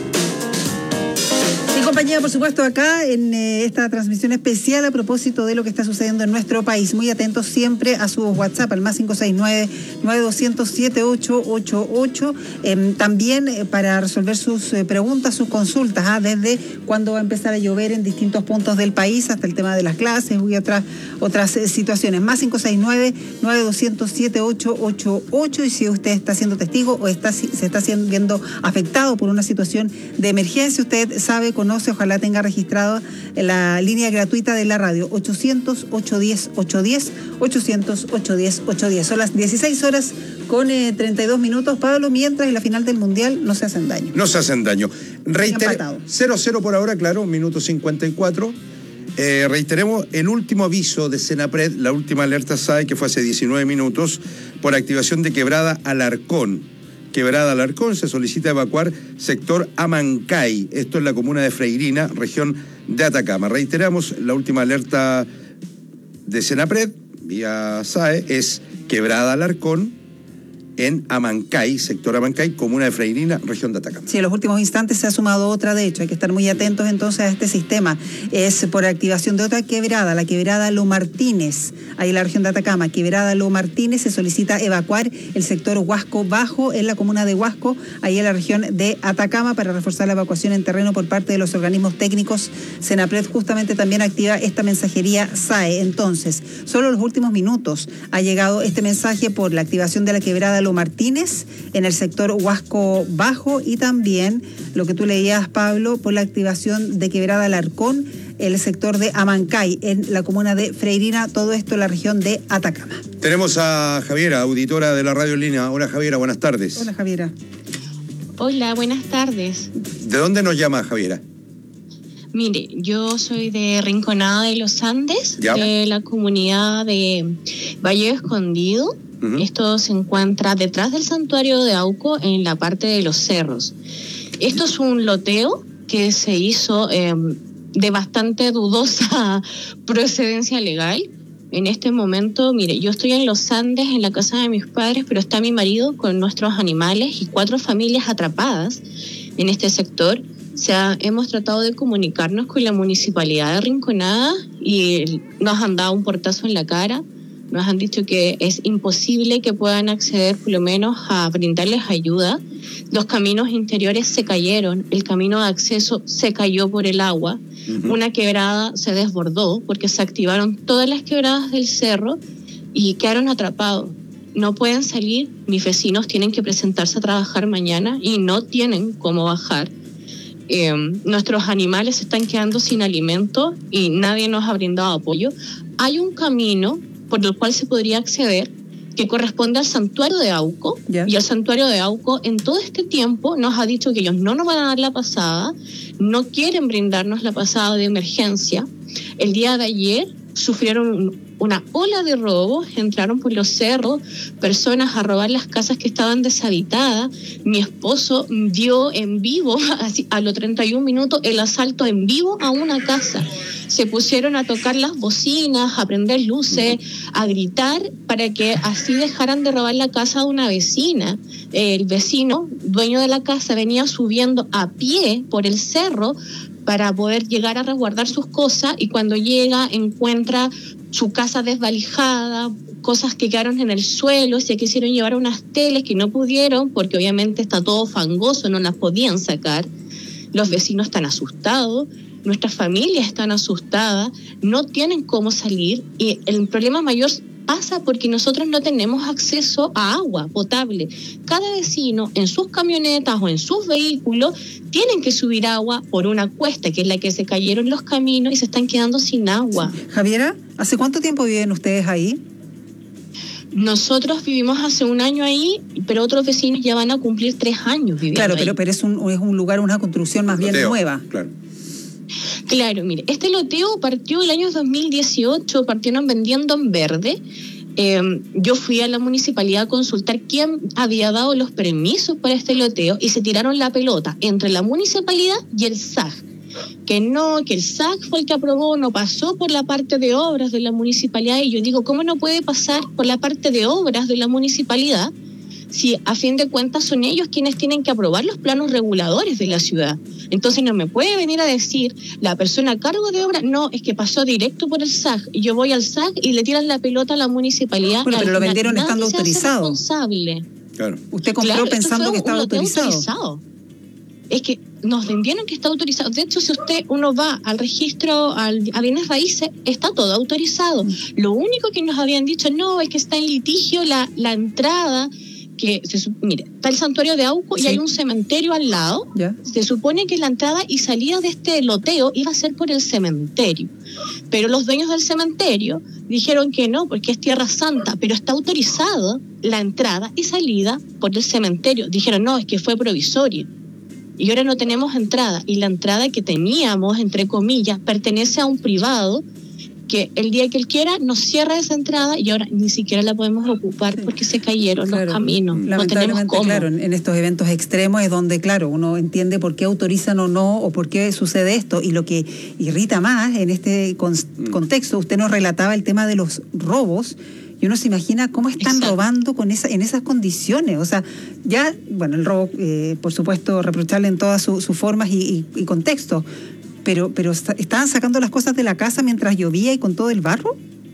Mi compañía, por supuesto, acá en eh, esta transmisión especial a propósito de lo que está sucediendo en nuestro país. Muy atentos siempre a su WhatsApp, al más cinco seis nueve, nueve dos cero cero, siete ocho ocho ocho. Eh, también eh, para resolver sus eh, preguntas, sus consultas, ¿ah? desde cuándo va a empezar a llover en distintos puntos del país hasta el tema de las clases y otras, otras eh, situaciones. Más cinco seis nueve, nueve dos cero cero, siete ocho ocho ocho. Y si usted está siendo testigo o está, se está siendo, viendo afectado por una situación de emergencia, usted sabe, conoce, ojalá tenga registrado la línea gratuita de la radio, ochocientos, ochocientos diez, ochocientos diez, ochocientos, ochocientos diez, ochocientos diez. Son las dieciséis horas con eh, treinta y dos minutos, Pablo, mientras en la final del Mundial no se hacen daño. No se hacen daño. Reiter... cero a cero por ahora, claro, minuto cincuenta y cuatro. Eh, reiteremos el último aviso de Senapred, la última alerta S A E, que fue hace diecinueve minutos, por activación de quebrada Alarcón. Quebrada Alarcón, se solicita evacuar sector Amancay, esto es la comuna de Freirina, región de Atacama. Reiteramos, la última alerta de Senapred, vía S A E, es quebrada Alarcón en Amancay, sector Amancay, comuna de Freirina, región de Atacama. Sí, en los últimos instantes se ha sumado otra, de hecho, hay que estar muy atentos entonces a este sistema. Es por activación de otra quebrada, la quebrada Lo Martínez, ahí en la región de Atacama. Quebrada Lo Martínez, se solicita evacuar el sector Huasco Bajo, en la comuna de Huasco, ahí en la región de Atacama, para reforzar la evacuación en terreno por parte de los organismos técnicos. Senapred justamente también activa esta mensajería S A E. Entonces, solo en los últimos minutos ha llegado este mensaje por la activación de la quebrada Lo Martínez en el sector Huasco Bajo, y también lo que tú leías, Pablo, por la activación de quebrada Alarcón, el sector de Amancay en la comuna de Freirina, todo esto en la región de Atacama. Tenemos a Javiera, auditora de la radio en línea. Hola, Javiera, buenas tardes. Hola, Javiera. Hola, buenas tardes. ¿De dónde nos llama, Javiera? Mire, yo soy de Rinconada de los Andes, ¿Ya? de la comunidad de Valle Escondido. Uh-huh. Esto se encuentra detrás del santuario de Auco, en la parte de los cerros. Esto es un loteo que se hizo eh, de bastante dudosa procedencia legal. En este momento, mire, yo estoy en los Andes, en la casa de mis padres, pero está mi marido con nuestros animales y cuatro familias atrapadas en este sector. O sea, hemos tratado de comunicarnos con la municipalidad de Rinconada y nos han dado un portazo en la cara. Nos han dicho que es imposible que puedan acceder, por lo menos, a brindarles ayuda. Los caminos interiores se cayeron, el camino de acceso se cayó por el agua. Uh-huh. Una quebrada se desbordó porque se activaron todas las quebradas del cerro y quedaron atrapados. No pueden salir, mis vecinos tienen que presentarse a trabajar mañana y no tienen cómo bajar. Eh, nuestros animales se están quedando sin alimento y nadie nos ha brindado apoyo. Hay un camino por el cual se podría acceder, que corresponde al santuario de Auco, yeah. y el santuario de Auco en todo este tiempo nos ha dicho que ellos no nos van a dar la pasada, no quieren brindarnos la pasada de emergencia. El día de ayer sufrieron una ola de robos, entraron por los cerros, personas a robar las casas que estaban deshabitadas. Mi esposo dio en vivo, así, a los treinta y un minutos, el asalto en vivo a una casa. Se pusieron a tocar las bocinas, a prender luces, a gritar para que así dejaran de robar la casa de una vecina. El vecino, dueño de la casa, venía subiendo a pie por el cerro para poder llegar a resguardar sus cosas, y cuando llega encuentra su casa desvalijada, cosas que quedaron en el suelo, se quisieron llevar unas teles que no pudieron porque obviamente está todo fangoso, no las podían sacar. Los vecinos están asustados, nuestras familias están asustadas, no tienen cómo salir, y el problema mayor pasa porque nosotros no tenemos acceso a agua potable. Cada vecino en sus camionetas o en sus vehículos tienen que subir agua por una cuesta, que es la que se cayeron los caminos, y se están quedando sin agua. Sí. Javiera, ¿hace cuánto tiempo viven ustedes ahí? Nosotros vivimos hace un año ahí, pero otros vecinos ya van a cumplir tres años viviendo Claro, ahí. pero, pero es, un, es un lugar, una construcción más bien Loteo, nueva. Claro. Claro, mire, este loteo partió el año dos mil dieciocho, partieron vendiendo en verde. Eh, yo fui a la municipalidad a consultar quién había dado los permisos para este loteo, y se tiraron la pelota entre la municipalidad y el S A G. Que no, que el S A G fue el que aprobó, no pasó por la parte de obras de la municipalidad. Y yo digo, ¿cómo no puede pasar por la parte de obras de la municipalidad si a fin de cuentas son ellos quienes tienen que aprobar los planos reguladores de la ciudad? Entonces no me puede venir a decir la persona a cargo de obra, no, es que pasó directo por el S A G, y yo voy al S A G y le tiran la pelota a la municipalidad. Bueno, pero lo vendieron nadie estando se hace autorizado. responsable. Claro. Usted compró Claro, pensando esto fue que estaba un loteo autorizado. autorizado. Es que nos vendieron que está autorizado. De hecho, si usted uno va al registro, al, a bienes raíces, está todo autorizado. Lo único que nos habían dicho, no, es que está en litigio la, la entrada, que se, mire, está el santuario de Auco, sí, y hay un cementerio al lado. ¿Ya? Se supone que la entrada y salida de este loteo iba a ser por el cementerio, pero los dueños del cementerio dijeron que no, porque es Tierra Santa, pero está autorizado la entrada y salida por el cementerio. Dijeron, no, es que fue provisoria. Y ahora no tenemos entrada, y la entrada que teníamos, entre comillas, pertenece a un privado que el día que él quiera nos cierra esa entrada, y ahora ni siquiera la podemos ocupar, sí, porque se cayeron, claro, los caminos. No tenemos cómo. Claro, en estos eventos extremos es donde, claro, uno entiende por qué autorizan o no, o por qué sucede esto. Y lo que irrita más en este con- contexto, usted nos relataba el tema de los robos, y uno se imagina cómo están Exacto. robando con esa, en esas condiciones. O sea, ya, bueno, el robo, eh, por supuesto, reprochable en todas sus su formas y, y, y contextos, pero, pero ¿estaban sacando las cosas de la casa mientras llovía y con todo el barro?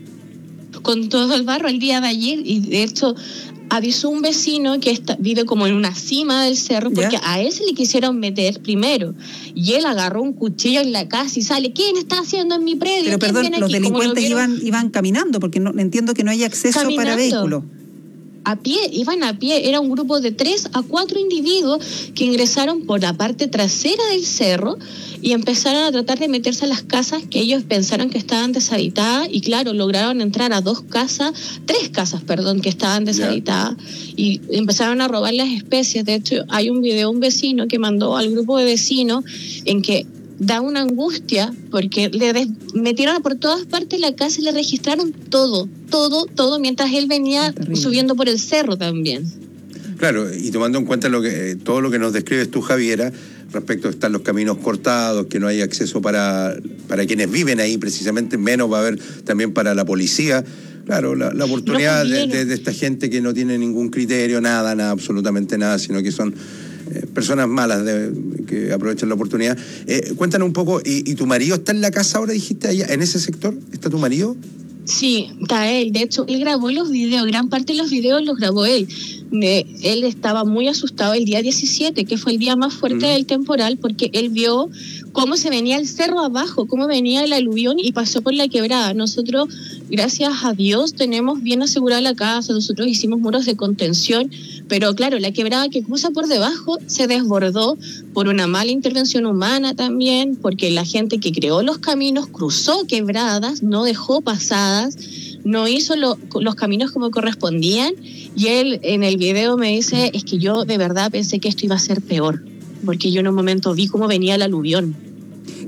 Con todo el barro el día de ayer, y de hecho avisó un vecino que está, vive como en una cima del cerro, porque ¿Ya? a él se le quisieron meter primero, y él agarró un cuchillo en la casa y sale, ¿quién está haciendo en mi predio? Pero perdón, los aquí? delincuentes iban, iban caminando, porque no entiendo que no hay acceso Caminando. para vehículos. A pie, iban a pie, era un grupo de tres a cuatro individuos que ingresaron por la parte trasera del cerro y empezaron a tratar de meterse a las casas que ellos pensaron que estaban deshabitadas, y claro, lograron entrar a dos casas, tres casas, perdón, que estaban deshabitadas, yeah. y empezaron a robar las especies. De hecho, hay un video de un vecino que mandó al grupo de vecinos en que da una angustia porque le des- metieron por todas partes la casa y le registraron todo, todo, todo, mientras él venía subiendo por el cerro también. Claro, y tomando en cuenta lo que todo lo que nos describes tú, Javiera, respecto a estar los caminos cortados, que no hay acceso para, para quienes viven ahí precisamente, menos va a haber también para la policía. Claro, la, la oportunidad no de, de, de esta gente que no tiene ningún criterio, nada, nada, absolutamente nada, sino que son eh, personas malas de, que aprovechan la oportunidad. Eh, cuéntanos un poco, ¿y, ¿y tu marido está en la casa ahora, dijiste, allá, en ese sector? ¿Está tu marido? Sí, está él. De hecho, él grabó los videos, gran parte de los videos los grabó él. Eh, él estaba muy asustado el día diecisiete, que fue el día más fuerte uh-huh. del temporal, porque él vio cómo se venía el cerro abajo, cómo venía el aluvión y pasó por la quebrada. Nosotros, gracias a Dios, tenemos bien asegurada la casa, nosotros hicimos muros de contención, pero claro, la quebrada que cruza por debajo se desbordó por una mala intervención humana también, porque la gente que creó los caminos cruzó quebradas, no dejó pasadas, no hizo lo, los caminos como correspondían, y él en el video me dice, es que yo de verdad pensé que esto iba a ser peor, porque yo en un momento vi cómo venía el aluvión.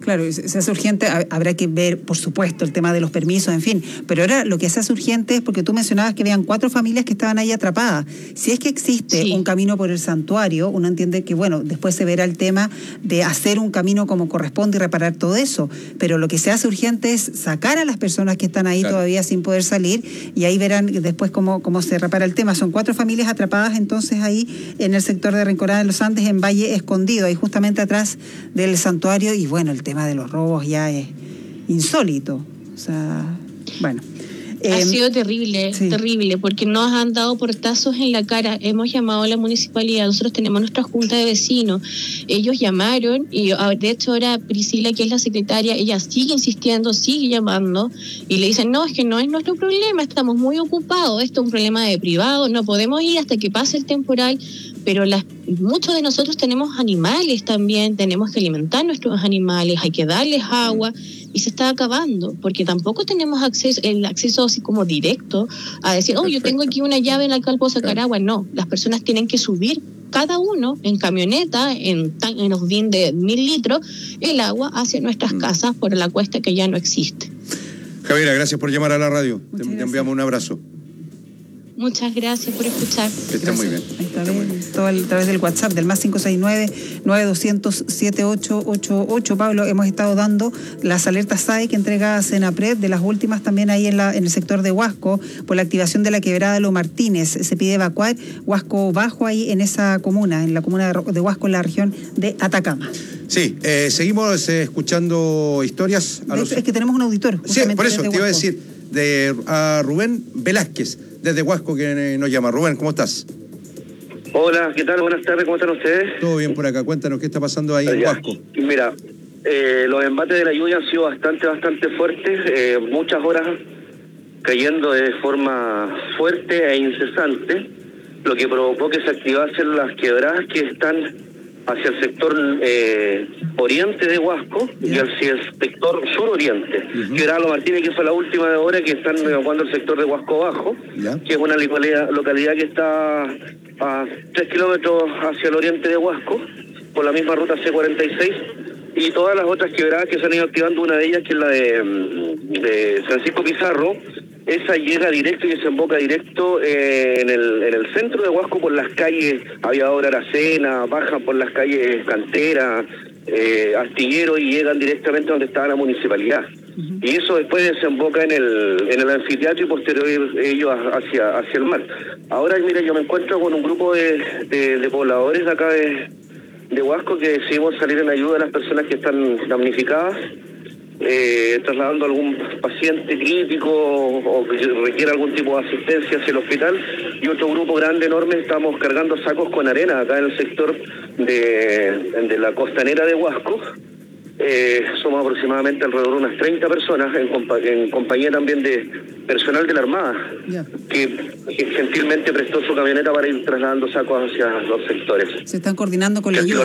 Claro, se hace urgente, habrá que ver, por supuesto, el tema de los permisos, en fin, pero ahora lo que se hace urgente es porque tú mencionabas que habían cuatro familias que estaban ahí atrapadas. Si es que existe sí. un camino por el santuario, uno entiende que, bueno, después se verá el tema de hacer un camino como corresponde y reparar todo eso, pero lo que se hace urgente es sacar a las personas que están ahí claro. todavía sin poder salir, y ahí verán después cómo, cómo se repara el tema. Son cuatro familias atrapadas entonces ahí en el sector de Rinconada de los Andes, en Valle Escondido, ahí justamente atrás del santuario, y bueno, el tema de los robos ya es insólito. O sea, bueno. Ha eh, sido terrible, sí. terrible, porque nos han dado portazos en la cara. Hemos llamado a la municipalidad, nosotros tenemos nuestra junta de vecinos. Ellos llamaron, y de hecho ahora Priscila, que es la secretaria, ella sigue insistiendo, sigue llamando, y le dicen, no, es que no es nuestro problema, estamos muy ocupados, esto es un problema de privado, no podemos ir hasta que pase el temporal. Pero las, muchos de nosotros tenemos animales también, tenemos que alimentar nuestros animales, hay que darles agua, y se está acabando, porque tampoco tenemos acceso, el acceso así como directo a decir, oh, yo tengo aquí una llave en la cual puedo sacar agua. No, las personas tienen que subir cada uno en camioneta, en, en los bins de mil litros, el agua hacia nuestras casas por la cuesta que ya no existe. Javiera, gracias por llamar a la radio. Te, te enviamos un abrazo. Muchas gracias por escuchar. Que esté muy bien. Ahí está bien. Todo a través del WhatsApp del más cinco seis nueve, nueve dos cero cero, siete ocho ocho ocho. Pablo, hemos estado dando las alertas S A E que entrega Senapred, de las últimas también ahí en, la, en el sector de Huasco, por la activación de la quebrada de Lo Martínez. Se pide evacuar Huasco Bajo ahí en esa comuna, en la comuna de Huasco, en la región de Atacama. Sí, eh, seguimos eh, escuchando historias. A los... Es que tenemos un auditor. Sí, por eso te iba a decir, de a Rubén Velázquez, desde Huasco, que nos llama. Rubén, ¿cómo estás? Hola, ¿qué tal? Buenas tardes, ¿cómo están ustedes? Todo bien por acá, cuéntanos qué está pasando ahí en Huasco. Mira, eh, los embates de la lluvia han sido bastante, bastante fuertes, eh, muchas horas cayendo de forma fuerte e incesante, lo que provocó que se activasen las quebradas que están hacia el sector eh, oriente de Huasco y hacia el sector suroriente. Uh-huh. Quebrada Lo Martínez, que fue la última hora que están evacuando el sector de Huasco Bajo, ¿ya? Que es una localidad, localidad que está a tres kilómetros hacia el oriente de Huasco, por la misma ruta C cuarenta y seis, y todas las otras quebradas que se han ido activando, una de ellas que es la de, de Francisco Pizarro. Esa llega directo y desemboca directo eh, en, el, en el centro de Huasco por las calles Aviador Aracena, bajan por las calles Cantera, eh, Astillero, y llegan directamente donde estaba la municipalidad. Uh-huh. Y eso después desemboca en el en el anfiteatro y posterior ellos hacia, hacia el mar. Ahora, mira, yo me encuentro con un grupo de, de, de pobladores de acá de, de Huasco que decidimos salir en ayuda a las personas que están damnificadas. Eh, trasladando a algún paciente crítico o, o que requiera algún tipo de asistencia hacia el hospital, y otro grupo grande, enorme, estamos cargando sacos con arena acá en el sector de, de la costanera de Huasco. Eh, somos aproximadamente alrededor de unas treinta personas en, compa en compañía también de personal de la Armada, yeah. que, que gentilmente prestó su camioneta para ir trasladando sacos hacia los sectores. Se están coordinando con la ayuda.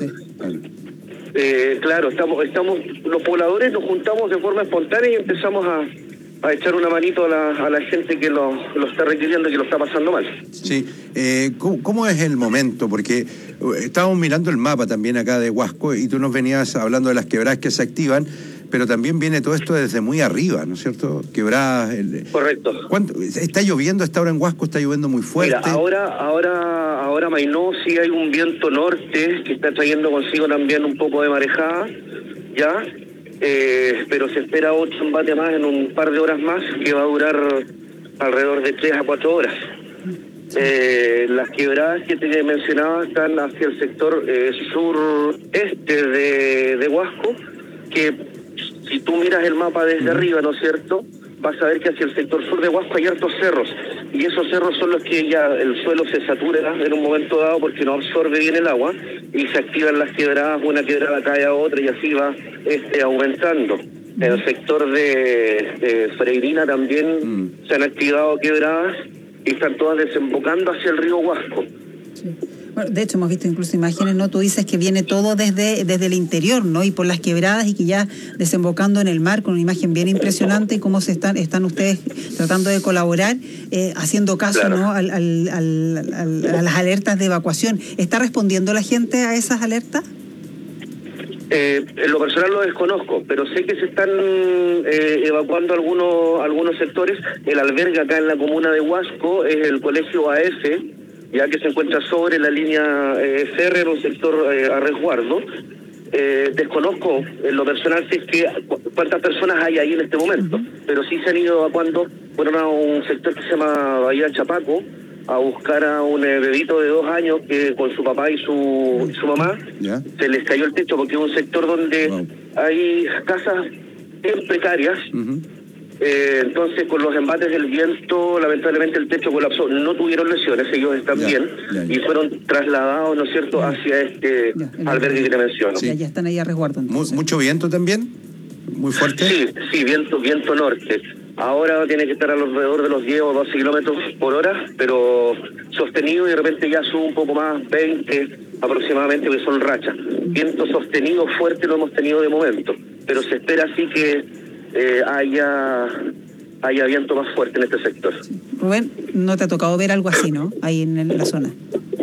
Eh, claro, estamos, estamos, los pobladores nos juntamos de forma espontánea y empezamos a, a echar una manito a la, a la gente que lo, lo está requiriendo y que lo está pasando mal. Sí, eh, ¿cómo, ¿cómo es el momento? Porque estábamos mirando el mapa también acá de Huasco y tú nos venías hablando de las quebradas que se activan, pero también viene todo esto desde muy arriba, ¿no es cierto? Quebradas... El... Correcto. ¿Cuánto, ¿Está lloviendo esta hora en Huasco? ¿Está lloviendo muy fuerte? Mira, ahora, ahora, ahora Maynó sí hay un viento norte que está trayendo consigo también un poco de marejada, ¿ya? Eh, pero se espera otro embate más en un par de horas más, que va a durar alrededor de tres a cuatro horas. Eh, las quebradas que te mencionaba están hacia el sector eh, sureste de, de Huasco, que si tú miras el mapa desde arriba, ¿no es cierto?, vas a ver que hacia el sector sur de Huasco hay hartos cerros, y esos cerros son los que ya el suelo se satura en un momento dado porque no absorbe bien el agua, y se activan las quebradas, una quebrada cae a otra, y así va este, aumentando. En el sector de, de Freirina también mm. se han activado quebradas, y están todas desembocando hacia el río Huasco. Sí. Bueno, de hecho hemos visto incluso imágenes, ¿no? Tú dices que viene todo desde, desde el interior, ¿no? Y por las quebradas, y que ya desembocando en el mar, con una imagen bien impresionante, y cómo se están, están ustedes tratando de colaborar, eh, haciendo caso, claro, ¿no? Al, al, al, al, a las alertas de evacuación. ¿Está respondiendo la gente a esas alertas? Eh, en lo personal lo desconozco, pero sé que se están eh, evacuando algunos algunos sectores. El albergue acá en la comuna de Huasco es el colegio A F, ya que se encuentra sobre la línea eh, Ferrer, en un sector eh, a resguardo. Eh, desconozco en lo personal si es que cu cuántas personas hay ahí en este momento, pero sí se han ido evacuando. Fueron a un sector que se llama Bahía Chapaco a buscar a un eh, bebito de dos años que con su papá y su, su mamá ¿Ya? se les cayó el techo, porque es un sector donde wow. hay casas bien precarias. Uh-huh. eh, entonces con los embates del viento lamentablemente el techo colapsó. No tuvieron lesiones, ellos están ya, bien ya, ya. y fueron trasladados, ¿no es cierto?, hacia este ya, albergue que te menciono. Sí. Ya, ya están ahí a resguardo. ¿Mucho viento también? ¿Muy fuerte? Sí, sí, viento, viento norte. Ahora tiene que estar alrededor de los diez o doce kilómetros por hora, pero sostenido, y de repente ya sube un poco más, veinte aproximadamente, que son rachas. Viento sostenido fuerte no hemos tenido de momento, pero se espera así que eh, haya, haya viento más fuerte en este sector. Sí. Rubén, ¿no te ha tocado ver algo así, no? Ahí en, en la zona.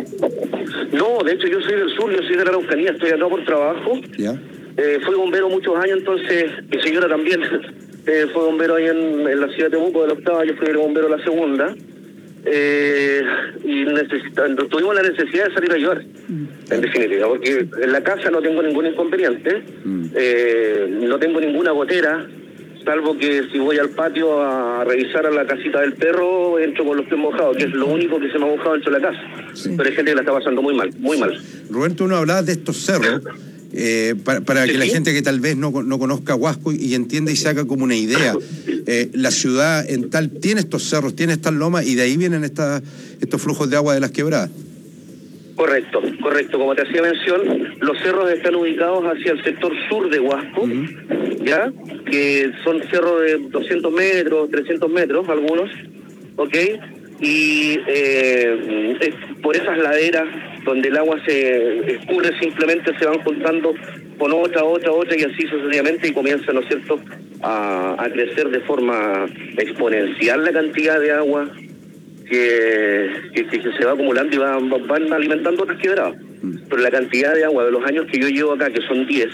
No, de hecho yo soy del sur, yo soy de la Araucanía, estoy acá por trabajo. ¿Ya? Eh, fui bombero muchos años, entonces mi señora también eh, fue bombero ahí en, en la ciudad de Temuco de la octava, yo fui el bombero la segunda. Eh, y necesitando, tuvimos la necesidad de salir a ayudar, mm. en definitiva, porque en la casa no tengo ningún inconveniente, mm. eh, no tengo ninguna gotera, salvo que si voy al patio a revisar a la casita del perro, entro con los pies mojados, que es lo único que se me ha mojado dentro de la casa. Sí. Pero hay gente que la está pasando muy mal, muy mal. Rubén, tú no hablabas de estos cerros. Eh, para para sí, que la gente que tal vez no, no conozca Huasco y entienda y se haga como una idea, eh, la ciudad en tal tiene estos cerros, tiene estas lomas, y de ahí vienen esta, estos flujos de agua de las quebradas. Correcto, correcto. Como te hacía mención, los cerros están ubicados hacia el sector sur de Huasco, uh-huh. ya, que son cerros de doscientos metros, trescientos metros, algunos, ¿ok? Y eh, es por esas laderas donde el agua se escurre, simplemente se van juntando con otra, otra, otra, y así sucesivamente, y comienza, ¿no es cierto?, a, a crecer de forma exponencial la cantidad de agua que, que, que se va acumulando y va, van alimentando otras quebradas. Pero la cantidad de agua de los años que yo llevo acá, que son diez,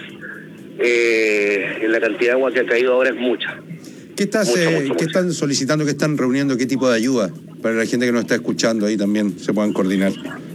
eh, la cantidad de agua que ha caído ahora es mucha. ¿Qué, estás, mucho, eh, mucho, ¿qué mucho. están solicitando, qué están reuniendo, qué tipo de ayuda para la gente que nos está escuchando ahí también se puedan coordinar?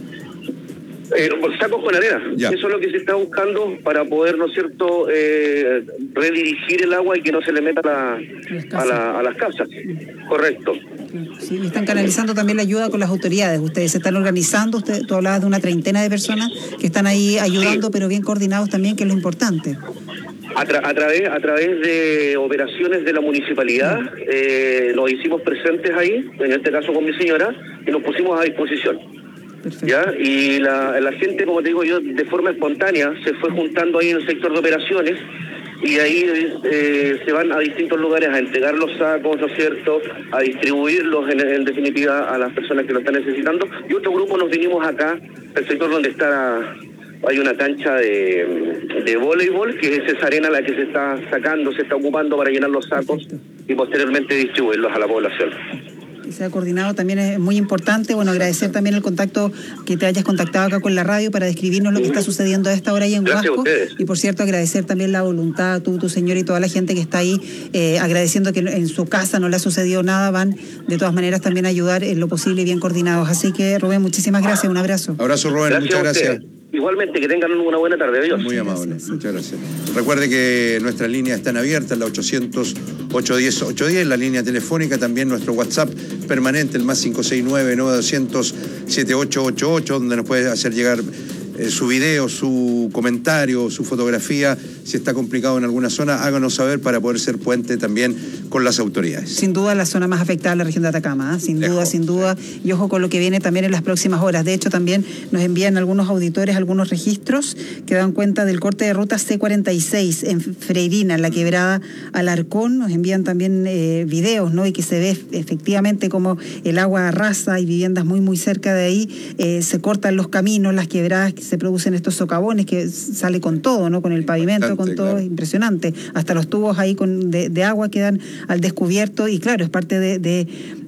Eh, sacos con arena, ya. Eso es lo que se está buscando para poder, ¿no es cierto?, eh, redirigir el agua y que no se le meta la, a, la, a las casas. Correcto. Sí, y están canalizando también la ayuda con las autoridades. Ustedes se están organizando, usted, tú hablabas de una treintena de personas que están ahí ayudando, sí. pero bien coordinados también, que es lo importante. A, tra a, través, a través de operaciones de la municipalidad, eh, nos hicimos presentes ahí, en este caso con mi señora, y nos pusimos a disposición. Perfecto. ¿Ya? Y la, la gente, como te digo yo, de forma espontánea se fue juntando ahí en el sector de operaciones, y ahí eh, se van a distintos lugares a entregar los sacos, ¿no es cierto?, a distribuirlos en, en definitiva a las personas que lo están necesitando. Y otro grupo nos vinimos acá, el sector donde está, hay una cancha de, de voleibol, que es esa arena la que se está sacando, se está ocupando para llenar los sacos. Perfecto. Y posteriormente distribuirlos a la población. Que se ha coordinado también es muy importante. Bueno, agradecer también el contacto, que te hayas contactado acá con la radio para describirnos lo que está sucediendo a esta hora ahí en Huasco. Y por cierto, agradecer también la voluntad, tú, tu señor y toda la gente que está ahí, eh, agradeciendo que en su casa no le ha sucedido nada, van de todas maneras también a ayudar en lo posible y bien coordinados. Así que, Rubén, muchísimas gracias, un abrazo. Abrazo, Rubén, gracias, muchas gracias. Igualmente, que tengan una buena tarde. Adiós. Muy amable, muchas gracias. Recuerde que nuestras líneas están abiertas, la ochocientos, ochocientos diez, ochocientos diez, la línea telefónica, también nuestro WhatsApp permanente, el más cinco seis nueve, nueve doscientos, siete ocho ocho ocho, donde nos puede hacer llegar eh, su video, su comentario, su fotografía. Si está complicado en alguna zona, háganos saber para poder ser puente también con las autoridades. Sin duda la zona más afectada es la región de Atacama, ¿eh? sin Lejos. duda, sin duda, y ojo con lo que viene también en las próximas horas. De hecho, también nos envían algunos auditores algunos registros que dan cuenta del corte de ruta C cuarenta y seis en Freirina, en la quebrada Alarcón. Nos envían también eh, videos, ¿no? Y que se ve efectivamente como el agua arrasa y viviendas muy, muy cerca de ahí. Eh, se cortan los caminos, las quebradas, que se producen estos socavones, que sale con todo, ¿no? Con el pavimento, con todo, claro. Impresionante. Hasta los tubos ahí con de, de agua quedan al descubierto, y claro, es parte de, de,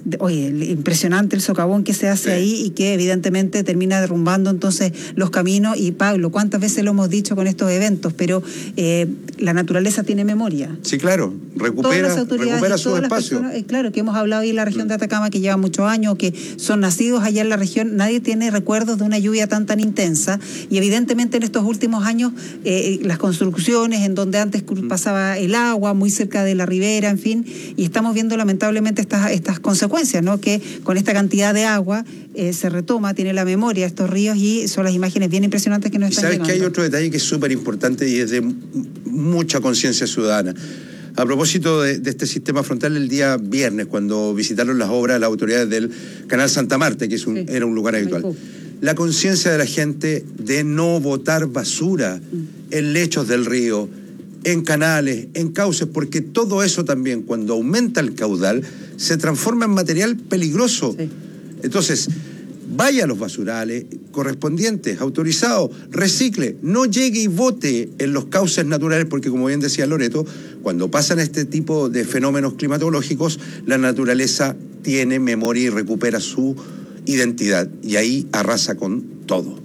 oye, impresionante el socavón que se hace sí. ahí y que evidentemente termina derrumbando entonces los caminos. Y Pablo, ¿cuántas veces lo hemos dicho con estos eventos? Pero eh, la naturaleza tiene memoria. Sí, claro, recupera, recupera su espacio. Personas, eh, claro, que hemos hablado ahí en la región mm. de Atacama, que lleva muchos años, que son nacidos allá en la región, nadie tiene recuerdos de una lluvia tan tan intensa, y evidentemente en estos últimos años eh, las construcciones en donde antes mm. pasaba el agua, muy cerca de la ribera, en fin, y estamos viendo lamentablemente estas, estas consecuencias, ¿no? Que con esta cantidad de agua eh, se retoma, tiene la memoria estos ríos, y son las imágenes bien impresionantes que nos están llegando. ¿Sabes que hay otro detalle que es súper importante y es de mucha conciencia ciudadana? A propósito de, de este sistema frontal, el día viernes, cuando visitaron las obras las autoridades del Canal Santa Marta, que es un, sí. era un lugar habitual, la conciencia de la gente de no botar basura mm. en lechos del río, en canales, en cauces, porque todo eso también, cuando aumenta el caudal, se transforma en material peligroso. Sí. Entonces, vaya a los basurales correspondientes, autorizados, recicle, no llegue y bote en los cauces naturales, porque como bien decía Loreto, cuando pasan este tipo de fenómenos climatológicos, la naturaleza tiene memoria y recupera su identidad, y ahí arrasa con todo.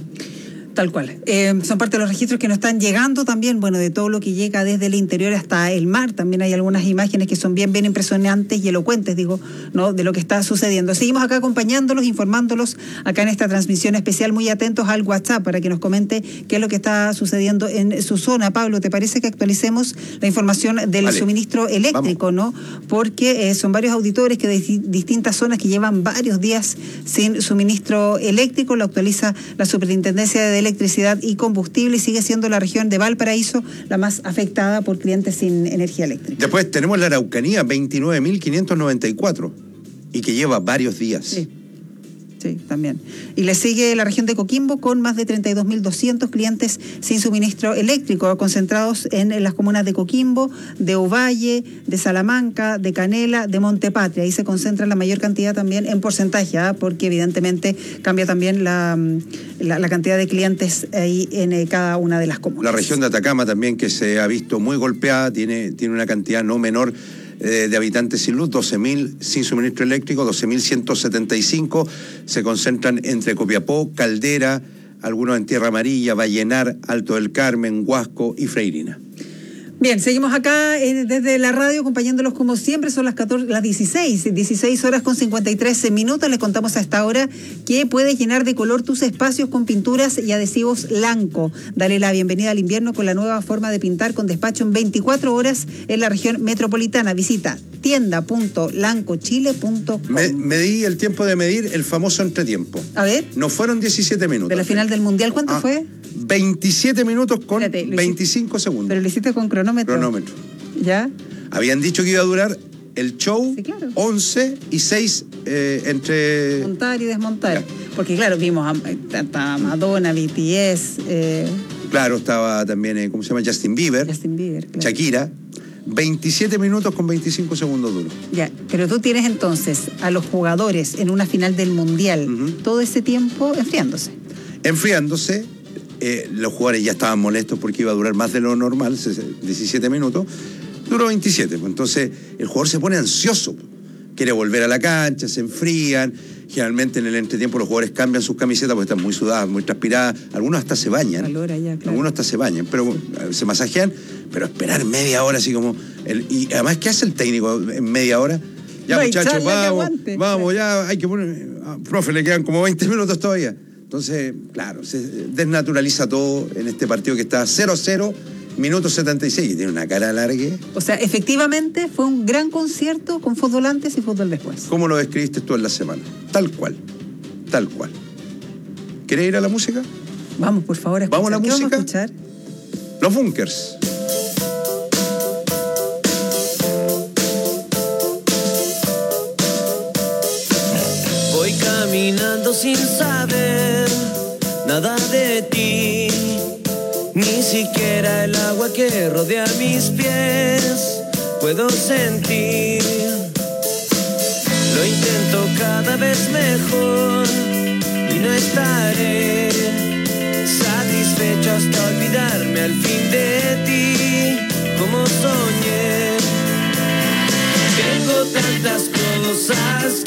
Tal cual. Eh, son parte de los registros que nos están llegando también, bueno, de todo lo que llega desde el interior hasta el mar. También hay algunas imágenes que son bien, bien impresionantes y elocuentes, digo, ¿no? De lo que está sucediendo. Seguimos acá acompañándolos, informándolos acá en esta transmisión especial, muy atentos al WhatsApp para que nos comente qué es lo que está sucediendo en su zona. Pablo, ¿te parece que actualicemos la información del vale. suministro eléctrico, Vamos. no? Porque eh, son varios auditores que de distintas zonas que llevan varios días sin suministro eléctrico. Lo actualiza la Superintendencia de Electricidad y Combustible, y sigue siendo la región de Valparaíso la más afectada por clientes sin energía eléctrica. Después tenemos la Araucanía, veintinueve mil quinientos noventa y cuatro, y que lleva varios días. Sí. Sí, también. Y le sigue la región de Coquimbo con más de treinta y dos mil doscientos clientes sin suministro eléctrico, concentrados en, en las comunas de Coquimbo, de Ovalle, de Salamanca, de Canela, de Montepatria. Ahí se concentra la mayor cantidad también en porcentaje, ¿eh? Porque evidentemente cambia también la, la, la cantidad de clientes ahí en eh, cada una de las comunas. La región de Atacama también, que se ha visto muy golpeada, tiene, tiene una cantidad no menor de habitantes sin luz, doce mil sin suministro eléctrico, doce mil ciento setenta y cinco se concentran entre Copiapó, Caldera, algunos en Tierra Amarilla, Vallenar, Alto del Carmen, Huasco y Freirina. Bien, seguimos acá eh, desde la radio acompañándolos como siempre. Son las catorce, las dieciséis, dieciséis horas con cincuenta y tres minutos. Les contamos a esta hora que puedes llenar de color tus espacios con pinturas y adhesivos Lanco. Dale la bienvenida al invierno con la nueva forma de pintar con despacho en veinticuatro horas en la región metropolitana. Visita tienda punto lanco chile punto com. Me, medí el tiempo de medir el famoso entretiempo. A ver. No fueron diecisiete minutos. De la final del Mundial, ¿cuánto ah, fue? veintisiete minutos con Espérate, hiciste, veinticinco segundos. Pero lo hiciste con cronómetro. Cronómetro. ¿Ya? Habían dicho que iba a durar el show sí, claro. once y seis eh, entre... Montar y desmontar. Ya. Porque claro, vimos a, a Madonna, B T S... Eh... Claro, estaba también, eh, ¿cómo se llama? Justin Bieber. Justin Bieber, claro. Shakira. veintisiete minutos con veinticinco segundos duros. Ya, pero tú tienes entonces a los jugadores en una final del Mundial, uh-huh. todo ese tiempo enfriándose. Enfriándose, eh, los jugadores ya estaban molestos porque iba a durar más de lo normal, diecisiete minutos, duró veintisiete. Entonces el jugador se pone ansioso, quiere volver a la cancha, se enfrían. Generalmente en el entretiempo los jugadores cambian sus camisetas porque están muy sudadas, muy transpiradas. Algunos hasta se bañan. Calor allá, claro. Algunos hasta se bañan, pero sí. se masajean. Pero esperar media hora así como... El, y además, ¿qué hace el técnico en media hora? Ya, no, muchachos, vamos, vamos, ya hay que poner... Ah, profe, le quedan como veinte minutos todavía. Entonces, claro, se desnaturaliza todo en este partido que está cero a cero, minuto setenta y seis, y tiene una cara larga. O sea, efectivamente fue un gran concierto con fútbol antes y fútbol después. ¿Cómo lo describiste tú en la semana? Tal cual, tal cual. ¿Querés ir a la música? Vamos, por favor, a escuchar. ¿Vamos a la ¿Qué música? Vamos a escuchar? Los Bunkers. Voy caminando sin saber nada de ti, ni siquiera el agua que rodea mis pies puedo sentir. Lo intento cada vez mejor y no estaré satisfecho hasta olvidarme al fin de ti, como soñé. Tengo tantas cosas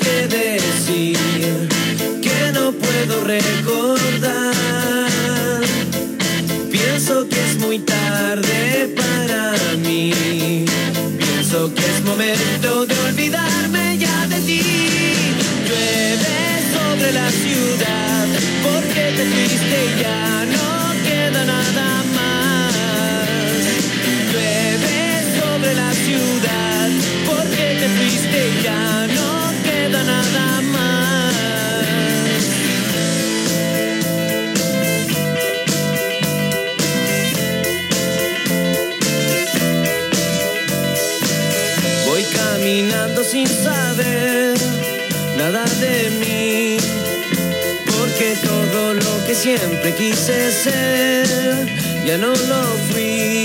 sin saber nada de mí, porque todo lo que siempre quise ser ya no lo fui.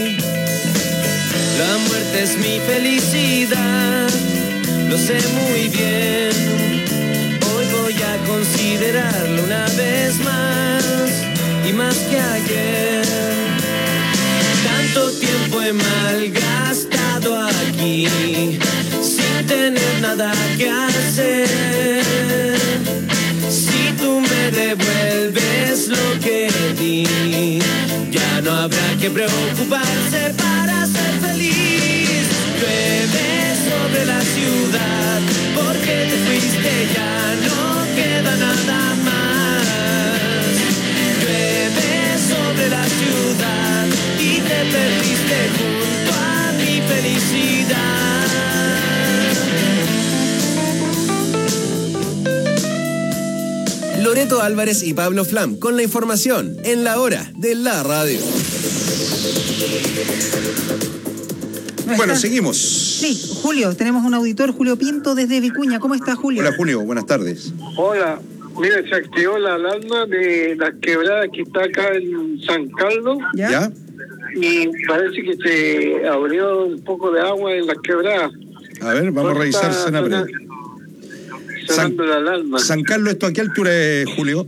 La muerte es mi felicidad, lo sé muy bien. Hoy voy a considerarlo una vez más y más que ayer. Tanto tiempo he malgastado aquí sin tener nada que hacer. Si tú me devuelves lo que di, ya no habrá que preocuparse para ser feliz. Llueve sobre la ciudad porque te fuiste, ya no queda nada más. Llueve sobre la ciudad y te perdiste junto a mi felicidad. Loreto Álvarez y Pablo Flam con la información en la hora de la radio. Bueno, seguimos. Sí, Julio, tenemos un auditor, Julio Pinto, desde Vicuña. ¿Cómo está, Julio? Hola, Julio, buenas tardes. Hola, mira, se activó la alarma de la quebrada que está acá en San Carlos. ¿Ya? ¿Ya? Y parece que se abrió un poco de agua en la quebrada. A ver, vamos a revisar Senapred. San, la alarma. San Carlos, ¿esto a qué altura es, Julio?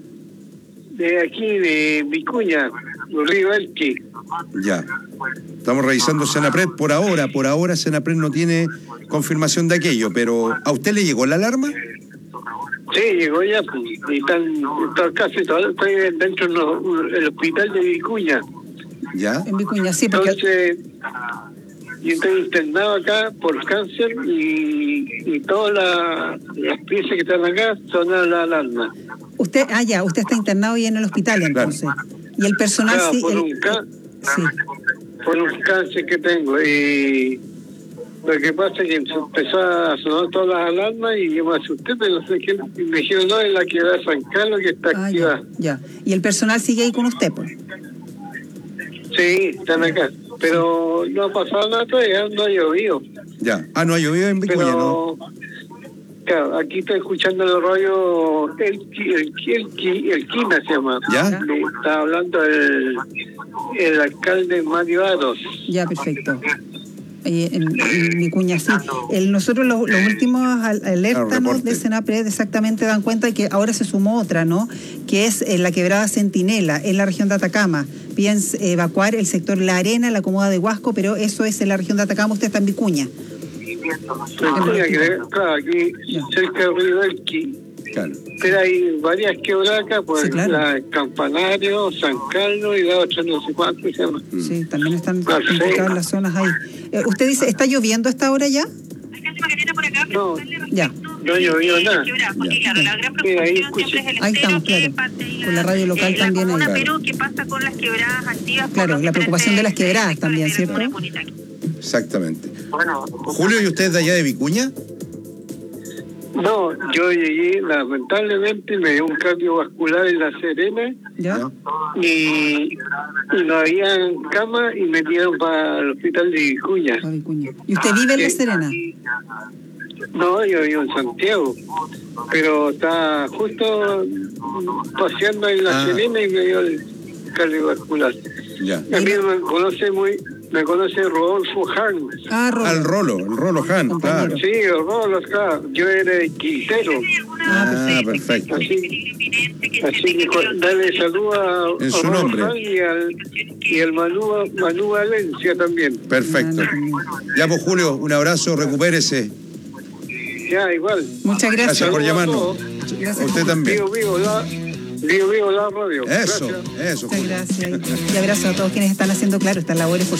De aquí, de Vicuña, Río Elqui. Ya. Estamos revisando Senapred por ahora. Por ahora Senapred no tiene confirmación de aquello, pero ¿a usted le llegó la alarma? Sí, llegó ya, pues, y están, están casi todos, estoy dentro del hospital de Vicuña. ¿Ya? En Vicuña, sí, porque... Entonces, yo estoy internado acá por cáncer y, y todas la, las piezas que están acá son a la alarma. Usted, ah, ya, usted está internado y en el hospital, entonces. Claro. Y el personal claro, sí... Por, el, un ca- sí. por un cáncer que tengo. Y lo que pasa es que empezó a sonar todas las alarmas y yo me asusté, pero no sé qué. Me dijeron, no, es la quebrada San Carlos que está ah, activada. Ya, ya. ¿Y el personal sigue ahí con usted, pues? Sí, están acá. Pero no ha pasado nada todavía, no ha llovido. Ya. Ah, no ha llovido en Vicuña, pero, ¿no? Claro, aquí estoy escuchando el rollo, el, el, el, el Quina se llama. ¿Ya? Está hablando el, el alcalde Mario Aros. Ya, perfecto. Eh, en, en Vicuña, sí. El, nosotros los, los últimos alertas ¿no? de Senapred exactamente dan cuenta de que ahora se sumó otra, ¿no? Que es en la quebrada Centinela, en la región de Atacama. Piden evacuar el sector La Arena, la comuna de Huasco, pero eso es en la región de Atacama, usted está en Vicuña. Vicuña, que, claro, aquí cerca del río Elqui. Claro. Pero hay varias quebradas acá, pues sí, claro. La Campanario, San Carlos y la otra no sé cuánto se llama. Sí, también están complicadas las zonas ahí. Eh, ¿Usted dice, está lloviendo a esta hora ya? No, ya. No llovió nada. Ya. Mira, ahí escuche. Ahí estamos, claro. Con la radio local eh, también. La comuna, ahí. pero ¿qué pasa con las quebradas activas? Claro, la preocupación de las quebradas también, ¿cierto? Exactamente. Julio, ¿y usted de allá de Vicuña? No, yo llegué, lamentablemente me dio un cardiovascular en La Serena. ¿Ya? Y, y no había cama y me tiraron para el hospital de Vicuña. ¿Y usted vive en La Serena? No, yo vivo en Santiago, pero está justo paseando en La ah. Serena y me dio el cardiovascular. Ya. A mí me conoce muy... Me conoce Rodolfo Hans. Ah, Rolo. Al Rolo, el Rolo Hans, claro. Sí, el Rolo, claro. Yo era de Quintero. Ah, perfecto. Así, así que dale salud a, en su a nombre. Hans y al y el Manu, Manu Valencia también. Perfecto. Ya pues, Julio, un abrazo, recupérese. Ya, igual. Muchas gracias. Gracias por llamarnos. A usted también. Vivo, vivo, la, vivo, vivo la radio. Eso, gracias. eso. Muchas gracias. Y abrazo a todos quienes están haciendo, claro, estas labores. Por